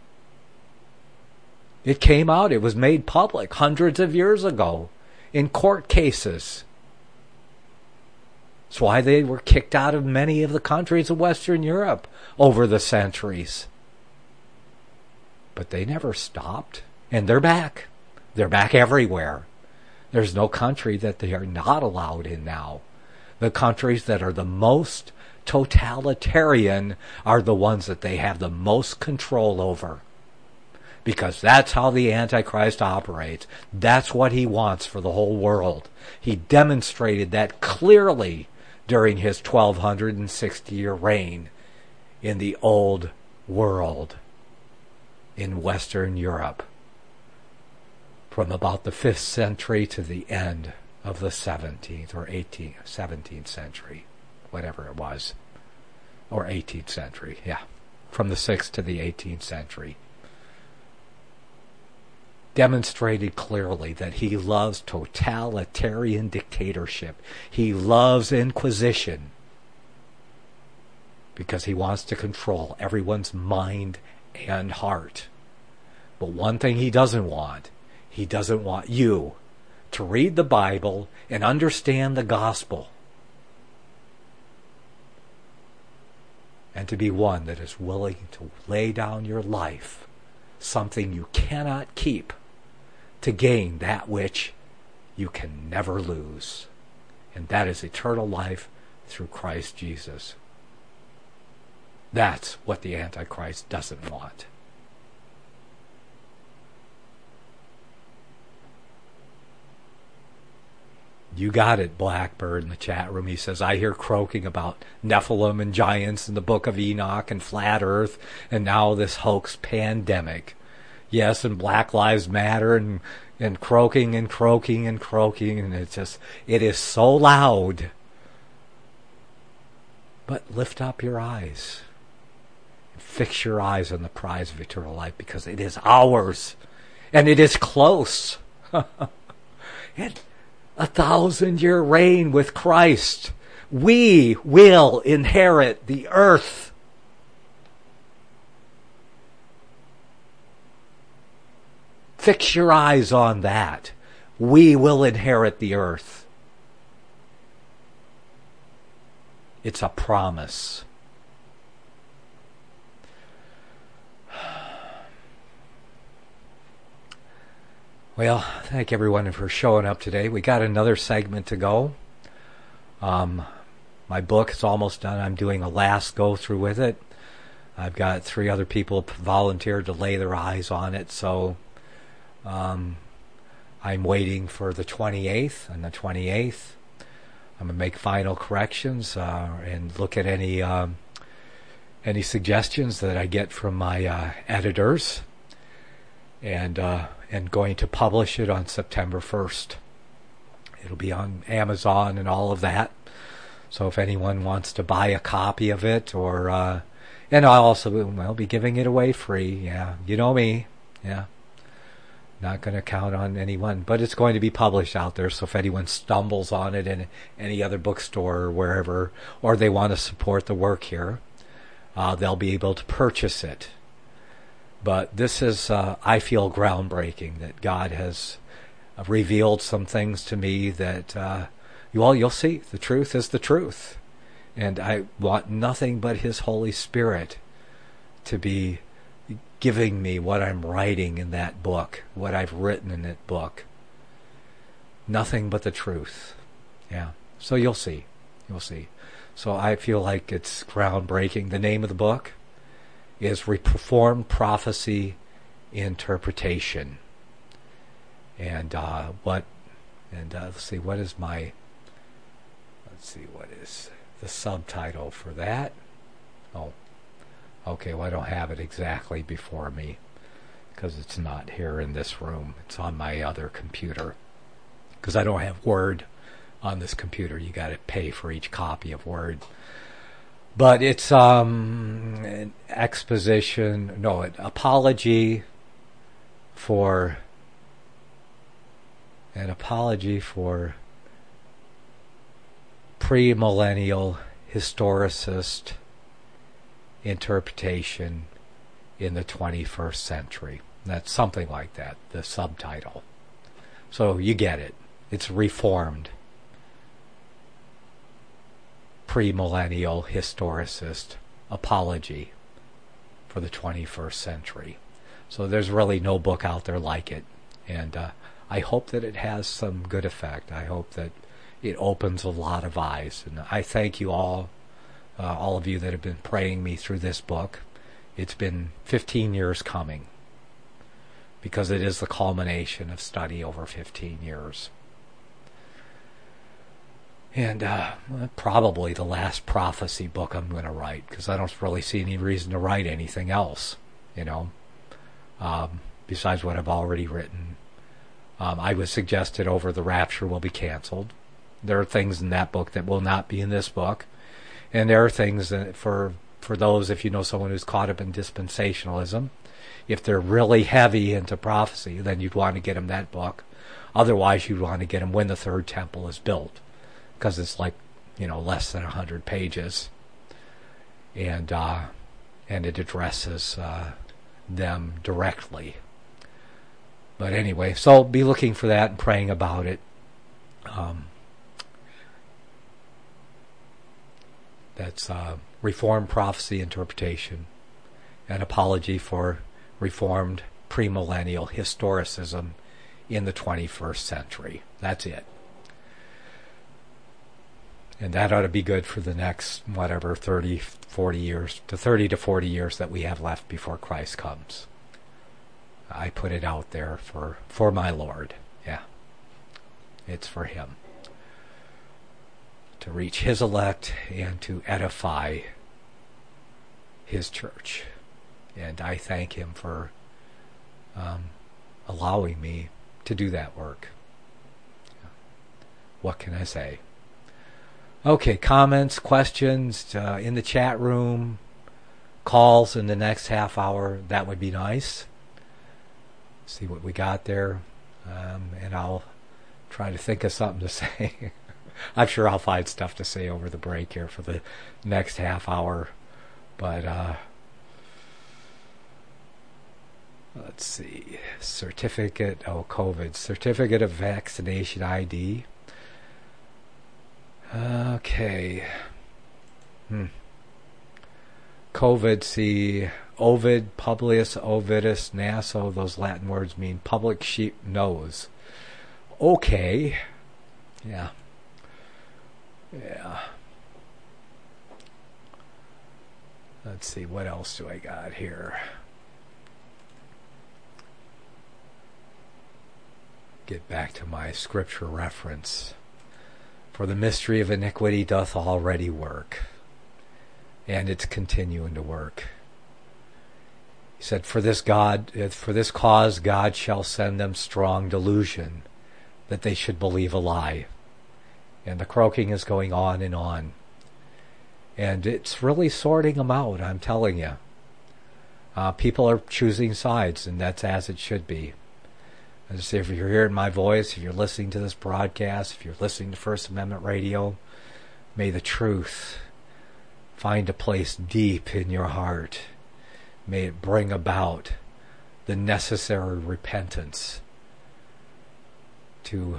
It came out. It was made public hundreds of years ago in court cases. That's why they were kicked out of many of the countries of Western Europe over the centuries. But they never stopped. And they're back. They're back everywhere. There's no country that they are not allowed in now. The countries that are the most totalitarian are the ones that they have the most control over. Because that's how the Antichrist operates. That's what he wants for the whole world. He demonstrated that clearly during his twelve sixty year reign in the old world, in Western Europe, from about the fifth century to the end of the seventeenth or eighteenth, seventeenth century, whatever it was, or eighteenth century, yeah, from the sixth to the eighteenth century. Demonstrated clearly that he loves totalitarian dictatorship. He loves inquisition because he wants to control everyone's mind and heart. But one thing he doesn't want, he doesn't want you to read the Bible and understand the gospel and to be one that is willing to lay down your life, something you cannot keep, to gain that which you can never lose. And that is eternal life through Christ Jesus. That's what the Antichrist doesn't want. You got it, Blackbird in the chat room. He says, I hear croaking about Nephilim and giants in the Book of Enoch and flat earth, and now this hoax pandemic. Yes, and Black Lives Matter, and, and croaking and croaking and croaking, and it's just, it is so loud. But lift up your eyes. Fix your eyes on the prize of eternal life, because it is ours, and it is close. And a thousand-year reign with Christ. We will inherit the earth. Fix your eyes on that. We will inherit the earth. It's a promise. Well, thank everyone for showing up today. We got another segment to go. Um, my book is almost done. I'm doing a last go through with it. I've got three other people volunteered to lay their eyes on it, so um, I'm waiting for the twenty-eighth. On the twenty-eighth, I'm going to make final corrections uh, and look at any um, any suggestions that I get from my uh, editors, and uh, and going to publish it on September first. It'll be on Amazon and all of that. So if anyone wants to buy a copy of it, or uh, and I'll also well be giving it away free. Yeah, you know me. Yeah, not going to count on anyone, but it's going to be published out there. So if anyone stumbles on it in any other bookstore or wherever, or they want to support the work here, uh, they'll be able to purchase it. But this is, uh, I feel, groundbreaking, that God has revealed some things to me that, uh, you all, you'll see, the truth is the truth. And I want nothing but His Holy Spirit to be giving me what I'm writing in that book, what I've written in that book. Nothing but the truth. Yeah. So you'll see. You'll see. So I feel like it's groundbreaking. The name of the book is Reformed Prophecy Interpretation. And uh, what, and uh, let's see, what is my, let's see, what is the subtitle for that? Oh, okay, well, I don't have it exactly before me, because it's not here in this room. It's on my other computer, because I don't have Word on this computer. You got to pay for each copy of Word. But it's um, an exposition, no, an apology for, an apology for premillennial historicist interpretation in the twenty-first century. That's something like that, the subtitle. So you get it. It's Reformed premillennial historicist apology for the twenty-first century. So there's really no book out there like it. And uh, I hope that it has some good effect. I hope that it opens a lot of eyes. And I thank you all, uh, all of you that have been praying me through this book. It's been fifteen years coming, because it is the culmination of study over fifteen years. And uh, probably the last prophecy book I'm going to write, because I don't really see any reason to write anything else, you know, um, besides what I've already written. Um, I would suggest that Over the Rapture will be canceled. There are things in that book that will not be in this book. And there are things that for, for those, if you know someone who's caught up in dispensationalism, if they're really heavy into prophecy, then you'd want to get them that book. Otherwise, you'd want to get them When the Third Temple is Built, because it's like, you know, less than a hundred pages, and uh, and it addresses uh, them directly. But anyway, so be looking for that and praying about it. Um, that's uh, Reformed Prophecy Interpretation, an apology for Reformed premillennial historicism in the twenty-first century. That's it. And that ought to be good for the next, whatever, thirty, forty years, to thirty to forty years that we have left before Christ comes. I put it out there for, for my Lord. Yeah. It's for Him. to reach his elect and to edify his church. And I thank him for um, allowing me to do that work. What can I say? Okay, comments, questions uh, in the chat room, calls in the next half hour, that would be nice. See what we got there, um, and I'll try to think of something to say. I'm sure I'll find stuff to say over the break here for the next half hour, but uh, let's see, certificate, oh, COVID, certificate of vaccination I D. Okay. Hmm. COVID, see, Ovid, Publius, Ovidus, Naso, those Latin words mean public sheep nose. Okay. Yeah. Yeah. Let's see, what else do I got here? Get back to my scripture reference. For the mystery of iniquity doth already work, and it's continuing to work. He said, for this God, for this cause God shall send them strong delusion, that they should believe a lie. And the croaking is going on and on. And it's really sorting them out, I'm telling you. Uh, people are choosing sides, and that's as it should be. As I say, if you're hearing my voice, if you're listening to this broadcast, if you're listening to First Amendment Radio, may the truth find a place deep in your heart. May it bring about the necessary repentance to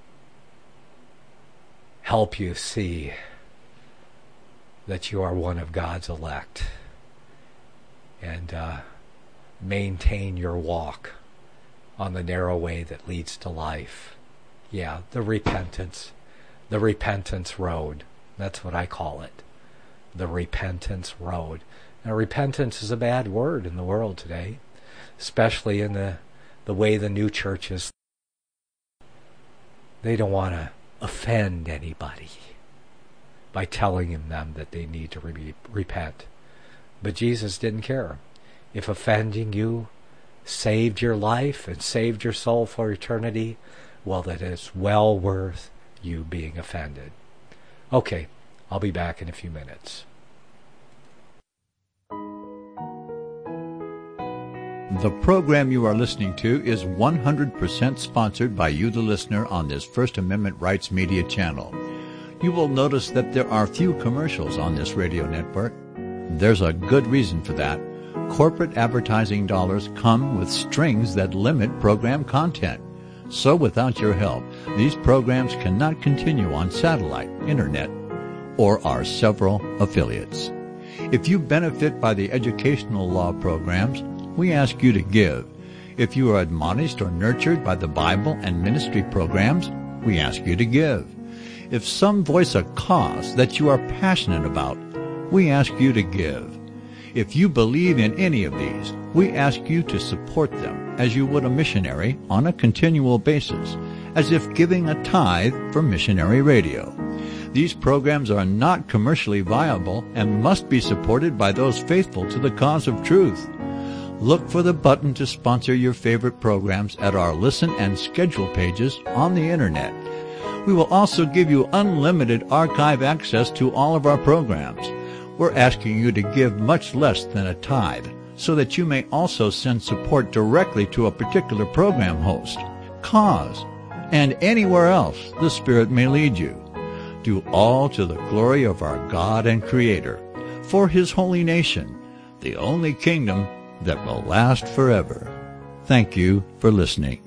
help you see that you are one of God's elect, and uh, maintain your walk on the narrow way that leads to life. Yeah, the repentance. The repentance road. That's what I call it. The repentance road. Now, repentance is a bad word in the world today, especially in the, the way the new churches. They don't want to offend anybody by telling them that they need to re- repent. But Jesus didn't care. If offending you saved your life and saved your soul for eternity, well, that is well worth you being offended. Okay, I'll be back in a few minutes. The program you are listening to is one hundred percent sponsored by you, the listener, on this First Amendment Rights Media channel. You will notice that there are few commercials on this radio network. There's a good reason for that. Corporate advertising dollars come with strings that limit program content. So without your help, these programs cannot continue on satellite, internet, or our several affiliates. If you benefit by the educational law programs, we ask you to give. If you are admonished or nurtured by the Bible and ministry programs, we ask you to give. If some voice a cause that you are passionate about, we ask you to give. If you believe in any of these, we ask you to support them as you would a missionary on a continual basis, as if giving a tithe for missionary radio. These programs are not commercially viable and must be supported by those faithful to the cause of truth. Look for the button to sponsor your favorite programs at our listen and schedule pages on the internet. We will also give you unlimited archive access to all of our programs. We're asking you to give much less than a tithe, so that you may also send support directly to a particular program host, cause, and anywhere else the Spirit may lead you. Do all to the glory of our God and Creator, for His holy nation, the only kingdom that will last forever. Thank you for listening.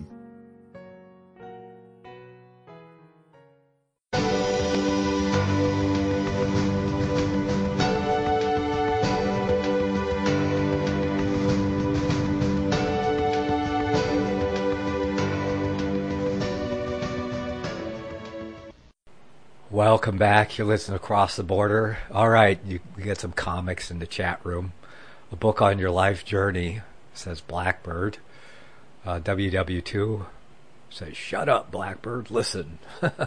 Welcome back. You're listening Across the Border. All right, you, we got some comics in the chat room. A book on your life journey, says Blackbird. Uh, W W two says, shut up, Blackbird, listen.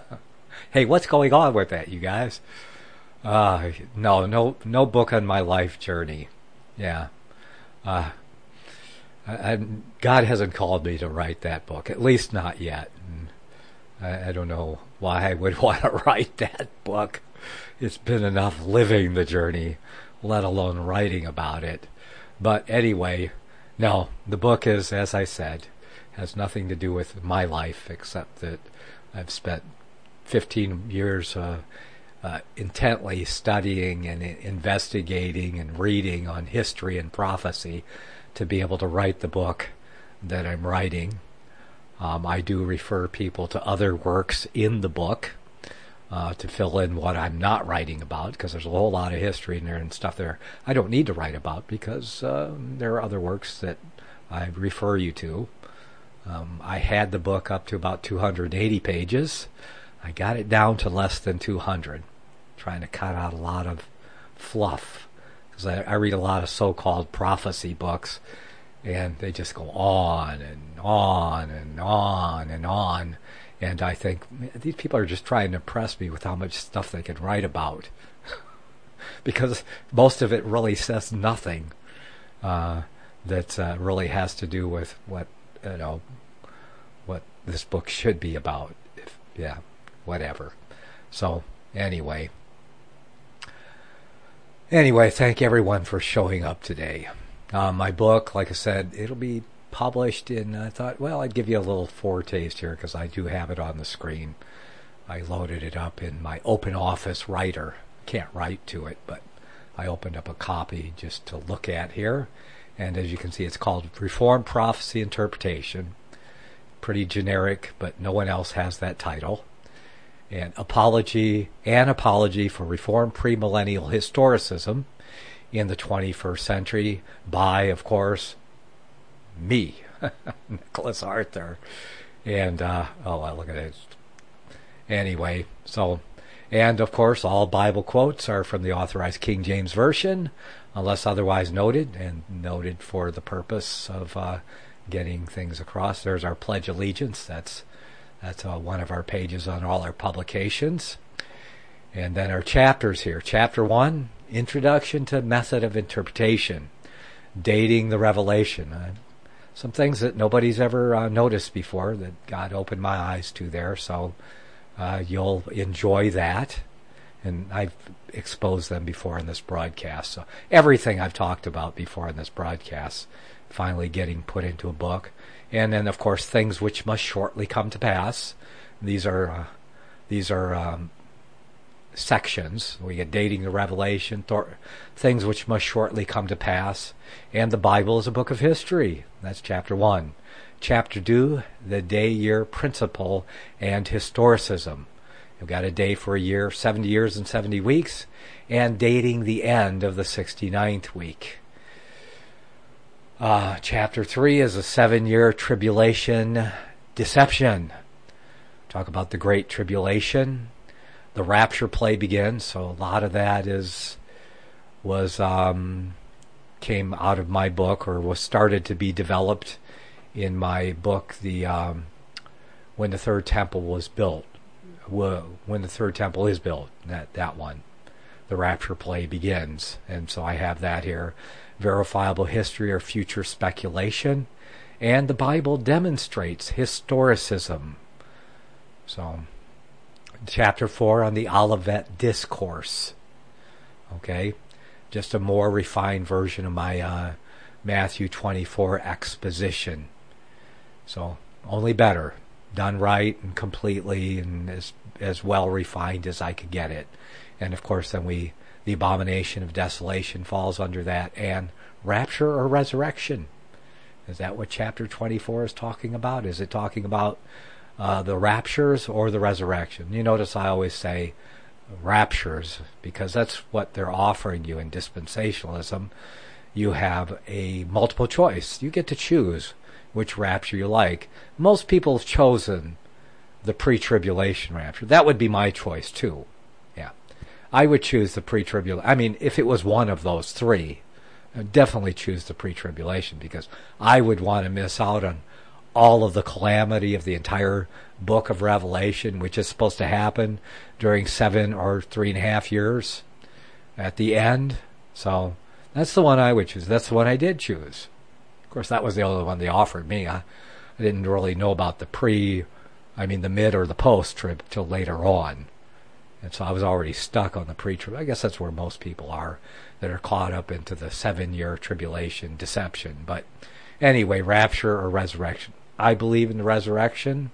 Hey, what's going on with that, you guys? Uh, no, no, no book on my life journey. Yeah. Uh, I, I, God hasn't called me to write that book, at least not yet. And I, I don't know why I would want to write that book. It's been enough living the journey, let alone writing about it. But anyway, no, the book is, as I said, has nothing to do with my life except that I've spent fifteen years uh, uh, intently studying and investigating and reading on history and prophecy to be able to write the book that I'm writing. Um, I do refer people to other works in the book uh, to fill in what I'm not writing about, because there's a whole lot of history in there and stuff there I don't need to write about, because uh, there are other works that I refer you to. Um, I had the book up to about two hundred eighty pages. I got it down to less than two hundred, trying to cut out a lot of fluff, because I, I read a lot of so-called prophecy books, and they just go on and on and on and on, and I think, these people are just trying to impress me with how much stuff they can write about, because most of it really says nothing uh, that uh, really has to do with what, you know, what this book should be about. If, yeah, whatever. So, anyway. Anyway, thank everyone for showing up today. Uh, my book, like I said, it'll be published in, I thought, well, I'd give you a little foretaste here, because I do have it on the screen. I loaded it up in my Open Office Writer. Can't write to it, but I opened up a copy just to look at here. And as you can see, it's called Reformed Prophecy Interpretation. Pretty generic, but no one else has that title. And Apology, An Apology for Reformed Premillennial Historicism in the twenty-first Century by, of course, me, Nicholas Arthur. And, uh, oh, well, look at it. Anyway, so, and of course, all Bible quotes are from the Authorized King James Version, unless otherwise noted, and noted for the purpose of uh, getting things across. There's our Pledge Allegiance. That's that's uh, one of our pages on all our publications. And then our chapters here. Chapter one, Introduction to Method of Interpretation, Dating the Revelation. Uh, some things that nobody's ever uh, noticed before that God opened my eyes to there. So uh, you'll enjoy that. And I've exposed them before in this broadcast. So everything I've talked about before in this broadcast finally getting put into a book. And then, of course, Things Which Must Shortly Come to Pass. These are uh, these are um, sections. We get Dating the Revelation, Thor- Things Which Must Shortly Come to Pass, and the Bible is a book of history. That's chapter one. Chapter two, The Day Year Principle and Historicism. You've got a day for a year, seventy years and seventy weeks, and dating the end of the sixty-ninth week. Uh, chapter three is a seven-year tribulation deception. Talk about the Great Tribulation. The rapture play begins, so a lot of that is was um, came out of my book, or was started to be developed in my book, the um, When the Third Temple Was Built. When the Third Temple is built, that that one, the rapture play begins, and so I have that here. Verifiable history or future speculation, and the Bible demonstrates historicism. So, chapter four on the Olivet Discourse. Okay, just a more refined version of my uh, Matthew twenty-four exposition. So, only better. Done right and completely and as as well refined as I could get it. And of course then we the abomination of desolation falls under that, and rapture or resurrection. Is that what chapter twenty-four is talking about? Is it talking about uh, the raptures or the resurrection? You notice I always say raptures, because that's what they're offering you in dispensationalism. You have a multiple choice. You get to choose which rapture you like. Most people have chosen the pre-tribulation rapture. That would be my choice too. Yeah, I would choose the pre-tribulation. I mean, if it was one of those three, I'd definitely choose the pre-tribulation, because I would want to miss out on all of the calamity of the entire book of Revelation, which is supposed to happen during seven or three and a half years at the end. So that's the one I would choose. That's the one I did choose. Of course, that was the only one they offered me. I, I didn't really know about the pre, I mean the mid or the post trib till later on. And so I was already stuck on the pre-trib. I guess that's where most people are that are caught up into the seven-year tribulation deception. But anyway, rapture or resurrection. I believe in the resurrection.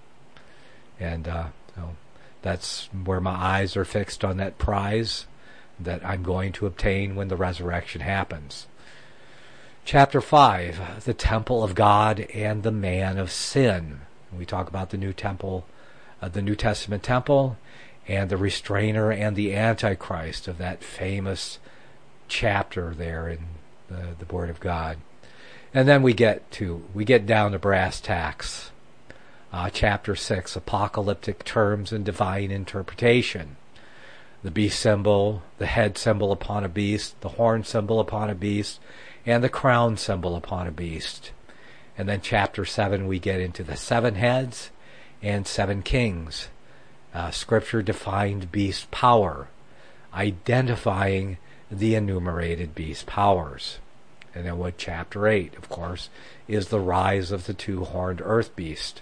And uh, so that's where my eyes are fixed on that prize that I'm going to obtain when the resurrection happens. Chapter five, the temple of God and the man of sin. We talk about the new temple, uh, the New Testament temple, and the restrainer and the antichrist of that famous chapter there in the, the Word of God. And then we get to, we get down to brass tacks. Uh, chapter six, apocalyptic terms and divine interpretation. The beast symbol, the head symbol upon a beast, the horn symbol upon a beast, and the crown symbol upon a beast. And then chapter seven, we get into the seven heads and seven kings. Uh, scripture defined beast power, identifying the enumerated beast powers. And then what chapter eight, of course, is the rise of the two-horned earth beast.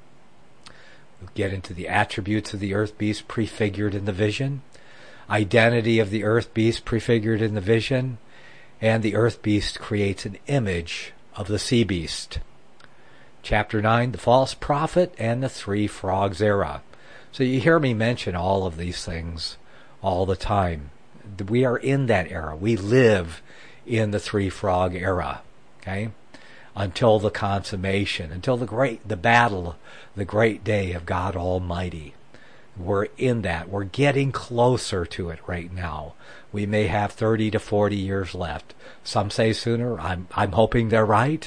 We'll get into the attributes of the earth beast prefigured in the vision, identity of the earth beast prefigured in the vision, and the earth beast creates an image of the sea beast. Chapter nine, the false prophet and the three frogs era. So you hear me mention all of these things all the time. We are in that era. We live in the three frog era, okay? Until the consummation, until the great, the battle, the great day of God Almighty. We're in that. We're getting closer to it right now. We may have thirty to forty years left. Some say sooner. I'm, I'm hoping they're right.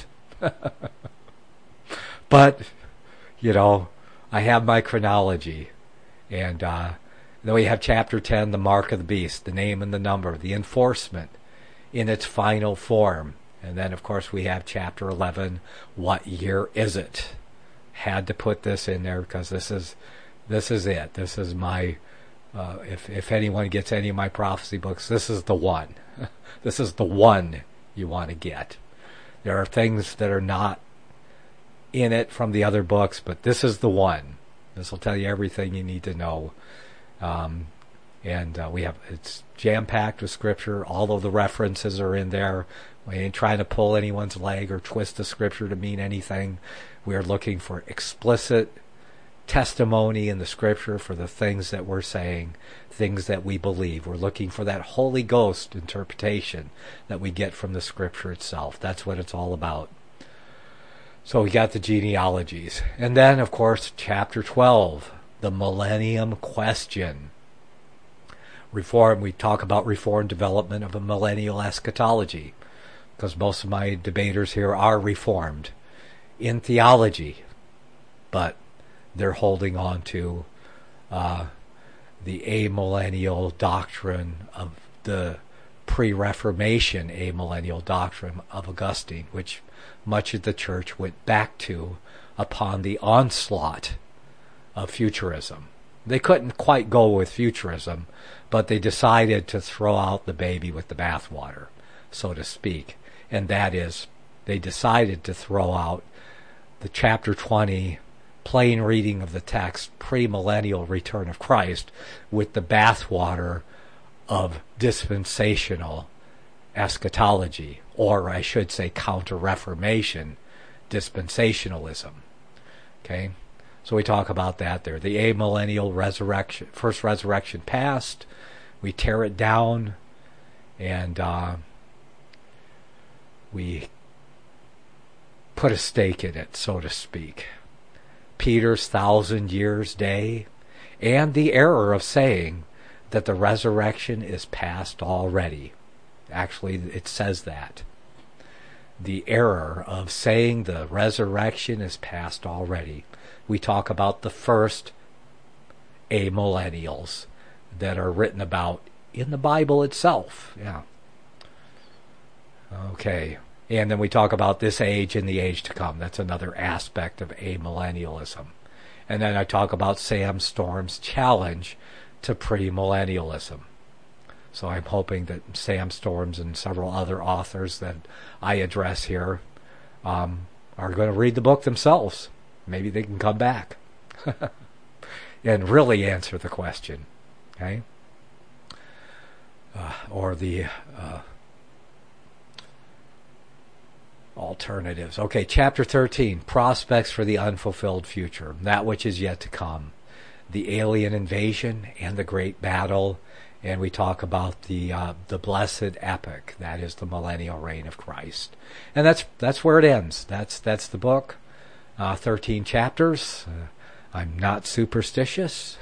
But, you know, I have my chronology. And uh, then we have chapter ten, the mark of the beast, the name and the number, the enforcement in its final form. And then, of course, we have chapter eleven, what year is it? Had to put this in there because this is this is it. This is my, uh, if, if anyone gets any of my prophecy books, this is the one. This is the one you want to get. There are things that are not in it from the other books, but this is the one. This will tell you everything you need to know. Um, and uh, we have, it's jam-packed with scripture. All of the references are in there. We ain't trying to pull anyone's leg or twist the scripture to mean anything. We are looking for explicit testimony in the scripture for the things that we're saying, things that we believe. We're looking for that Holy Ghost interpretation that we get from the scripture itself. That's what it's all about. So we got the genealogies. And then, of course, chapter twelve, the Millennium Question. Reform, we talk about reform development of a millennial eschatology, because most of my debaters here are reformed in theology, but they're holding on to uh, the amillennial doctrine of the pre-Reformation amillennial doctrine of Augustine, which much of the church went back to upon the onslaught of futurism. They couldn't quite go with futurism, but they decided to throw out the baby with the bathwater, so to speak. And that is, they decided to throw out the chapter twenty plain reading of the text, premillennial return of Christ, with the bathwater of dispensational eschatology, or I should say counter-reformation dispensationalism. Okay? So we talk about that there. The amillennial resurrection, first resurrection past, we tear it down, and uh, we put a stake in it, so to speak. Peter's thousand years day, and the error of saying that the resurrection is past already. Actually, it says that. The error of saying the resurrection is past already. We talk about the first amillennials that are written about in the Bible itself. Yeah. Okay. And then we talk about this age and the age to come. That's another aspect of amillennialism. And then I talk about Sam Storm's challenge to premillennialism. So I'm hoping that Sam Storms and several other authors that I address here um, are going to read the book themselves. Maybe they can come back and really answer the question. Okay? Uh, or the uh, alternatives. Okay, chapter thirteen, prospects for the unfulfilled future, that which is yet to come, the alien invasion and the great battle, and we talk about the uh, the blessed epoch, that is the millennial reign of Christ, and that's that's where it ends. That's that's the book, uh, thirteen chapters. Uh, I'm not superstitious.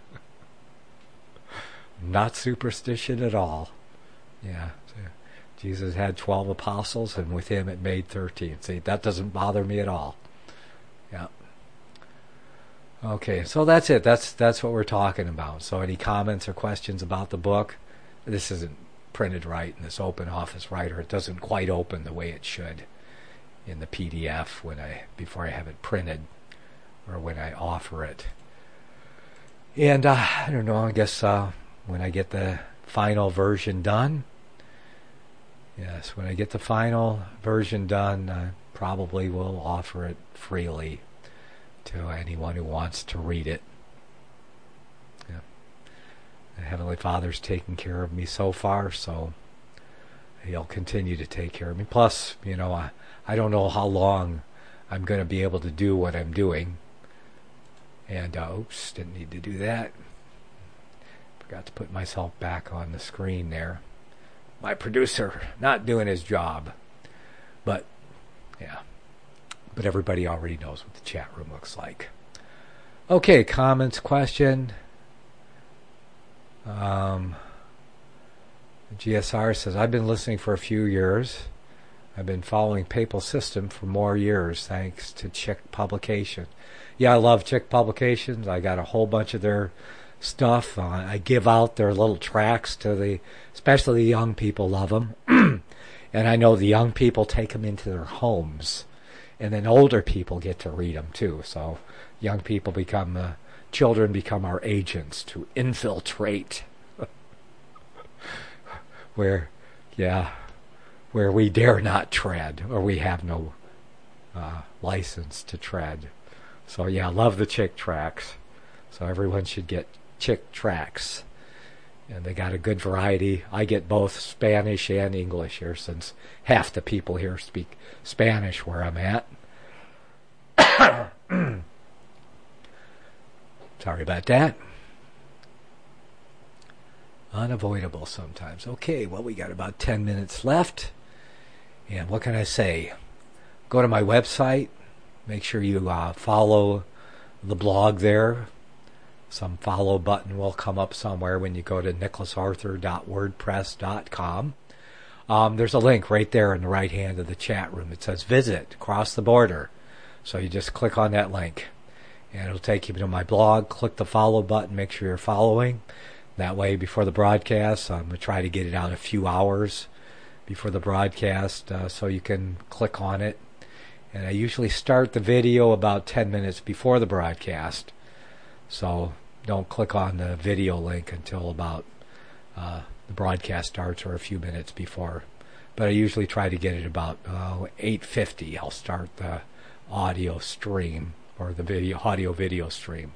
Not superstition at all. Yeah. Jesus had twelve apostles, and with him it made thirteen. See, that doesn't bother me at all. Yeah. Okay, so that's it. That's that's what we're talking about. So any comments or questions about the book? This isn't printed right in this Open Office Writer. It doesn't quite open the way it should in the P D F when I before I have it printed or when I offer it. And uh, I don't know, I guess uh, when I get the final version done, yes, when I get the final version done, I probably will offer it freely to anyone who wants to read it. Yeah. The Heavenly Father's taken care of me so far, so He'll continue to take care of me. Plus, you know, I, I don't know how long I'm going to be able to do what I'm doing. And, uh, oops, didn't need to do that. Forgot to put myself back on the screen there. My producer not doing his job. But, yeah. But everybody already knows what the chat room looks like. Okay, comments, question. Um, G S R says, I've been listening for a few years. I've been following Papal System for more years, thanks to Chick Publication. Yeah, I love Chick Publications. I got a whole bunch of their stuff. Uh, I give out their little tracts to the, especially the young people love them. And I know the young people take them into their homes. And then older people get to read them too. So young people become, uh, children become our agents to infiltrate. Where, yeah, where we dare not tread, or we have no uh, license to tread. So yeah, love the Chick tracts. So everyone should get Chick tracts. And they got a good variety. I get both Spanish and English here, since half the people here speak Spanish where I'm at. Sorry about that. Unavoidable sometimes. Okay, well, we got about ten minutes left. And what can I say? Go to my website. Make sure you uh, follow the blog there. Some follow button will come up somewhere when you go to nicholas arthur dot wordpress dot com. Um, there's a link right there in the right hand of the chat room. It says visit, cross the border. So you just click on that link. And it'll take you to my blog. Click the follow button. Make sure you're following. That way, before the broadcast, I'm going to try to get it out a few hours before the broadcast uh, so you can click on it. And I usually start the video about ten minutes before the broadcast. So don't click on the video link until about uh, the broadcast starts or a few minutes before. But I usually try to get it about uh, eight fifty. I'll start the audio stream or the video audio video stream.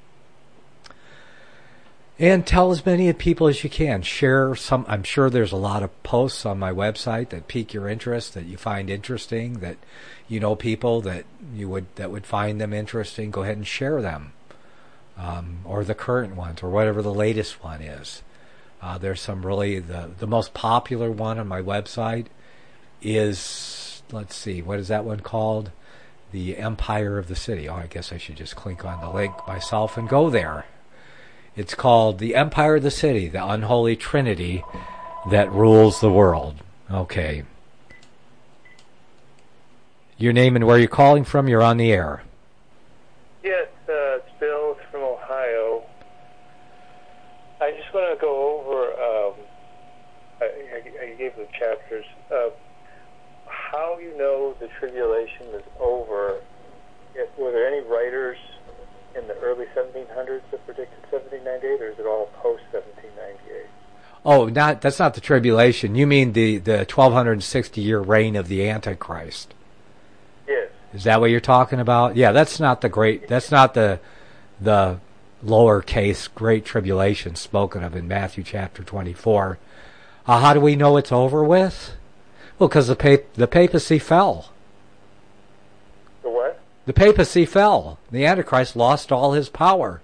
And tell as many people as you can. Share some. I'm sure there's a lot of posts on my website that pique your interest, that you find interesting, that you know people that you would that would find them interesting. Go ahead and share them, um, or the current ones, or whatever the latest one is. Uh, there's some really the the most popular one on my website is, let's see, what is that one called? The Empire of the City. Oh, I guess I should just click on the link myself and go there. It's called The Empire of the City, the Unholy Trinity that Rules the World. Okay. Your name and where you're calling from, you're on the air. Yes, uh, it's Bill from Ohio. I just want to go over, um, I, I, I gave the chapters, uh, how you the tribulation was over, it, were there any writers in the early seventeen hundreds that predicted seventeen ninety-eight, or is it all post seventeen ninety-eight? Oh, not that's not the tribulation. You mean the, the twelve sixty year reign of the Antichrist? Yes. Is that what you're talking about? Yeah, that's not the great. That's not the the lowercase great tribulation spoken of in Matthew chapter twenty-four. Uh, how do we know it's over with? Well, because the pap- the papacy fell. The what? The papacy fell. The Antichrist lost all his power.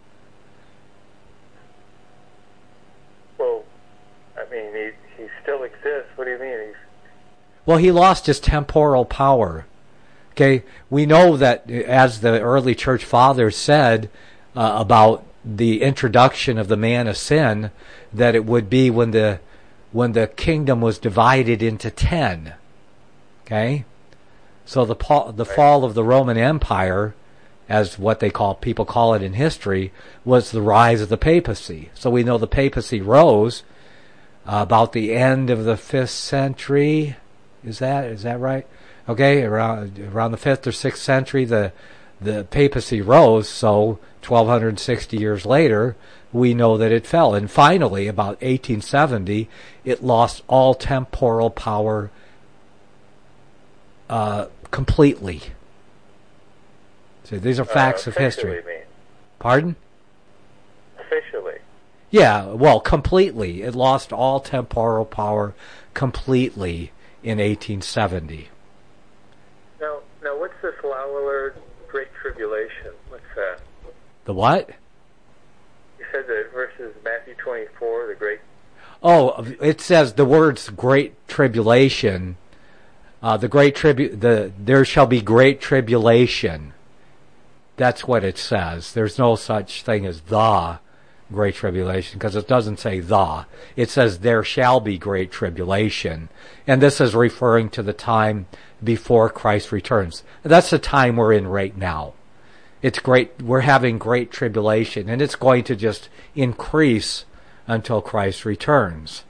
Well, I mean, he he still exists. What do you mean? He's... Well, he lost his temporal power. Okay, we know that, as the early church fathers said uh, about the introduction of the man of sin, that it would be when the when the kingdom was divided into ten. Okay, so the the fall of the Roman Empire, as what they call people call it in history, was the rise of the papacy. So we know the papacy rose uh, about the end of the fifth century. Is that is that right? Okay, around around the fifth or sixth century, the the papacy rose. So twelve sixty years later, we know that it fell. And finally, about eighteen seventy, it lost all temporal power uh, completely. So these are facts uh, of history. You mean? Pardon? Officially. Yeah, well, completely. It lost all temporal power completely in eighteen seventy. Now, now, what's this Lawler Great Tribulation? What's that? The what? You said that versus Matthew twenty-four, the Great... Oh, it says the words "great tribulation." Uh, the great tribu, the there shall be great tribulation. That's what it says. There's no such thing as the great tribulation, because it doesn't say the. It says there shall be great tribulation, and this is referring to the time before Christ returns. That's the time we're in right now. It's great. We're having great tribulation, and it's going to just increase until Christ returns.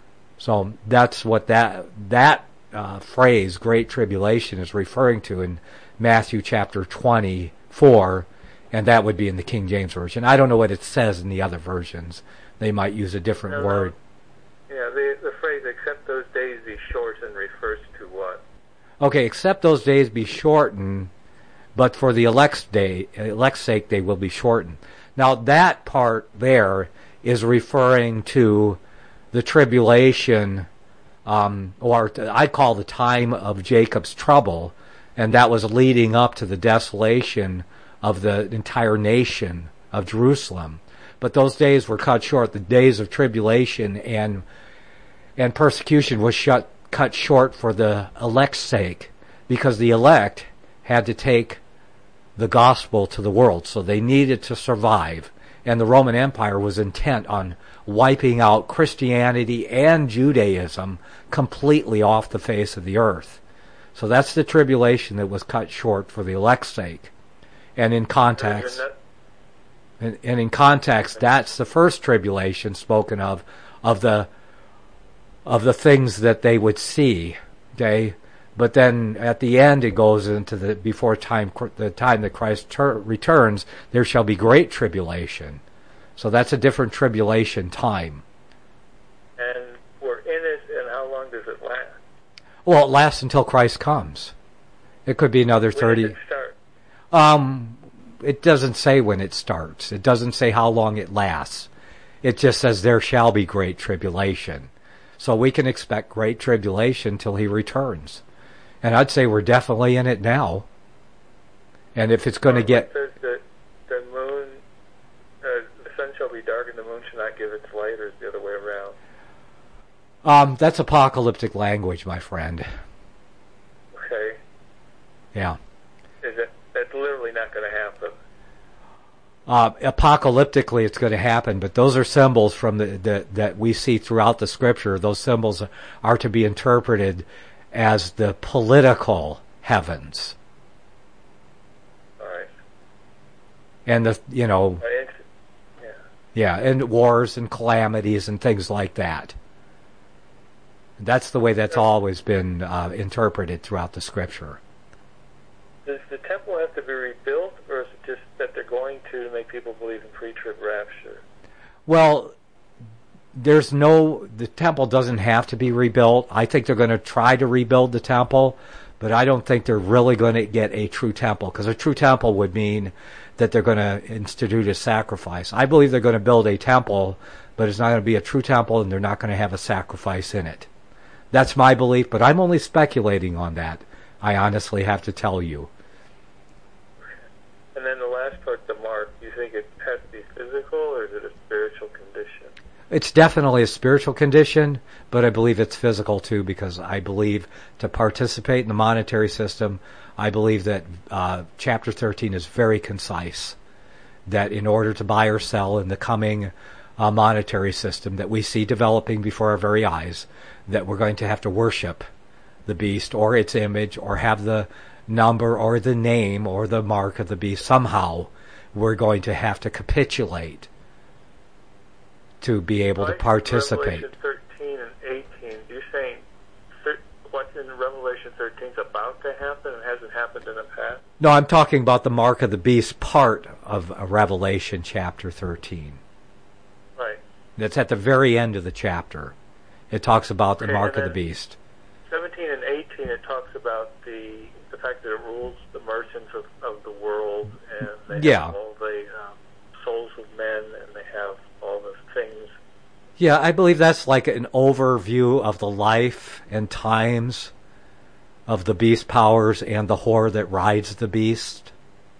So that's what that that uh, phrase, great tribulation, is referring to in Matthew chapter twenty-four, and that would be in the King James Version. I don't know what it says in the other versions. They might use a different No, no. word. Yeah, the, the phrase, except those days be shortened, refers to what? Okay, except those days be shortened, but for the elect's day, elect's sake, they will be shortened. Now, that part there is referring to the tribulation, um, or I call the time of Jacob's trouble, and that was leading up to the desolation of the entire nation of Jerusalem. But those days were cut short. The days of tribulation and and persecution was shut cut short for the elect's sake, because the elect had to take the gospel to the world, so they needed to survive. And the Roman Empire was intent on wiping out Christianity and Judaism completely off the face of the earth. So that's the tribulation that was cut short for the elect's sake. And in context, and, and in context, that's the first tribulation spoken of, of the of the things that they would see. Okay, but then at the end it goes into the before time, the time that Christ ter- returns, there shall be great tribulation. So that's a different tribulation time. And we're in it, and how long does it last? Well, it lasts until Christ comes. It could be another thirty. When does it start? Um, it doesn't say when it starts. It doesn't say how long it lasts. It just says there shall be great tribulation. So we can expect great tribulation till he returns. And I'd say we're definitely in it now. And if it's going to get... It says that the moon, uh, the sun shall be dark and the moon shall not give its light, or is the other way around? Um, that's apocalyptic language, my friend. Okay. Yeah. Is it? That's literally not going to happen. Uh, apocalyptically, it's going to happen, but those are symbols from the, the that we see throughout the Scripture. Those symbols are to be interpreted as the political heavens. All right. And the you know, Uh, yeah. yeah, and wars and calamities and things like that. That's the way that's always been uh, interpreted throughout the Scripture. temple have to be rebuilt, or is it just that they're going to make people believe in pre-trib rapture? Well, there's no, the temple doesn't have to be rebuilt. I think they're going to try to rebuild the temple, but I don't think they're really going to get a true temple, because a true temple would mean that they're going to institute a sacrifice. I believe they're going to build a temple, but it's not going to be a true temple, and they're not going to have a sacrifice in it. That's my belief, but I'm only speculating on that. I honestly have to tell you. And then the last part, the mark, you think it has to be physical, or is it a spiritual condition? It's definitely a spiritual condition, but I believe it's physical too, because I believe to participate in the monetary system, I believe that uh, Chapter thirteen is very concise, that in order to buy or sell in the coming uh, monetary system that we see developing before our very eyes, that we're going to have to worship the beast or its image, or have the number or the name or the mark of the beast. Somehow we're going to have to capitulate to be able to participate. Revelation thirteen and eighteen, you're saying thir- what's in Revelation thirteen is about to happen and hasn't happened in the past? No, I'm talking about the mark of the beast part of uh, Revelation chapter thirteen. Right. That's at the very end of the chapter. It talks about the Okay, mark and of the then beast. seventeen and eighteen, it talks about the the fact that it rules the merchants of, of the world, and they Yeah. have all the um, souls of men, and they have all the things. Yeah, I believe that's like an overview of the life and times of the beast powers and the whore that rides the beast.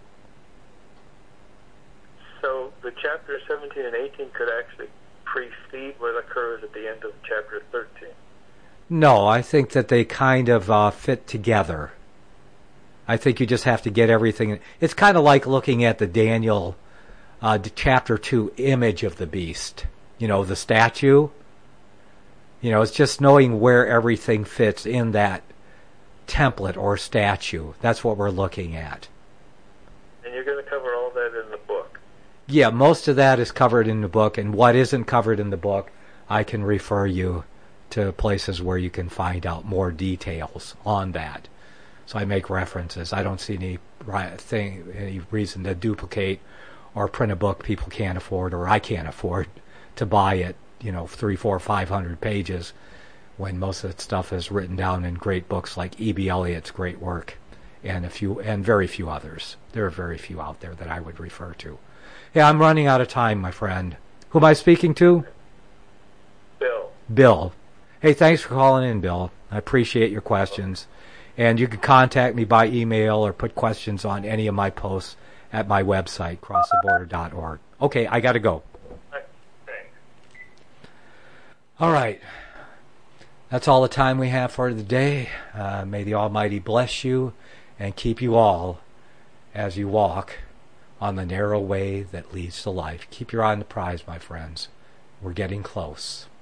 So the chapter seventeen and eighteen could actually precede what occurs at the end of chapter thirteen. No, I think that they kind of uh, fit together. I think you just have to get everything. It's kind of like looking at the Daniel uh, chapter two image of the beast. You know, the statue. You know, it's just knowing where everything fits in that template or statue. That's what we're looking at. And you're going to cover all that in the book. Yeah, most of that is covered in the book, and what isn't covered in the book, I can refer you to places where you can find out more details on that. So I make references. I don't see any right thing, any reason to duplicate or print a book people can't afford, or I can't afford to buy it, you know, three, four, five hundred pages, when most of that stuff is written down in great books like E B Elliott's great work, and a few, and very few others. There are very few out there that I would refer to. Yeah, I'm running out of time, my friend. Who am I speaking to? Bill. Bill. Hey, thanks for calling in, Bill. I appreciate your questions. And you can contact me by email or put questions on any of my posts at my website, cross the border dot org. Okay, I got to go. Thanks. All right. That's all the time we have for the day. Uh, may the Almighty bless you and keep you all as you walk on the narrow way that leads to life. Keep your eye on the prize, my friends. We're getting close.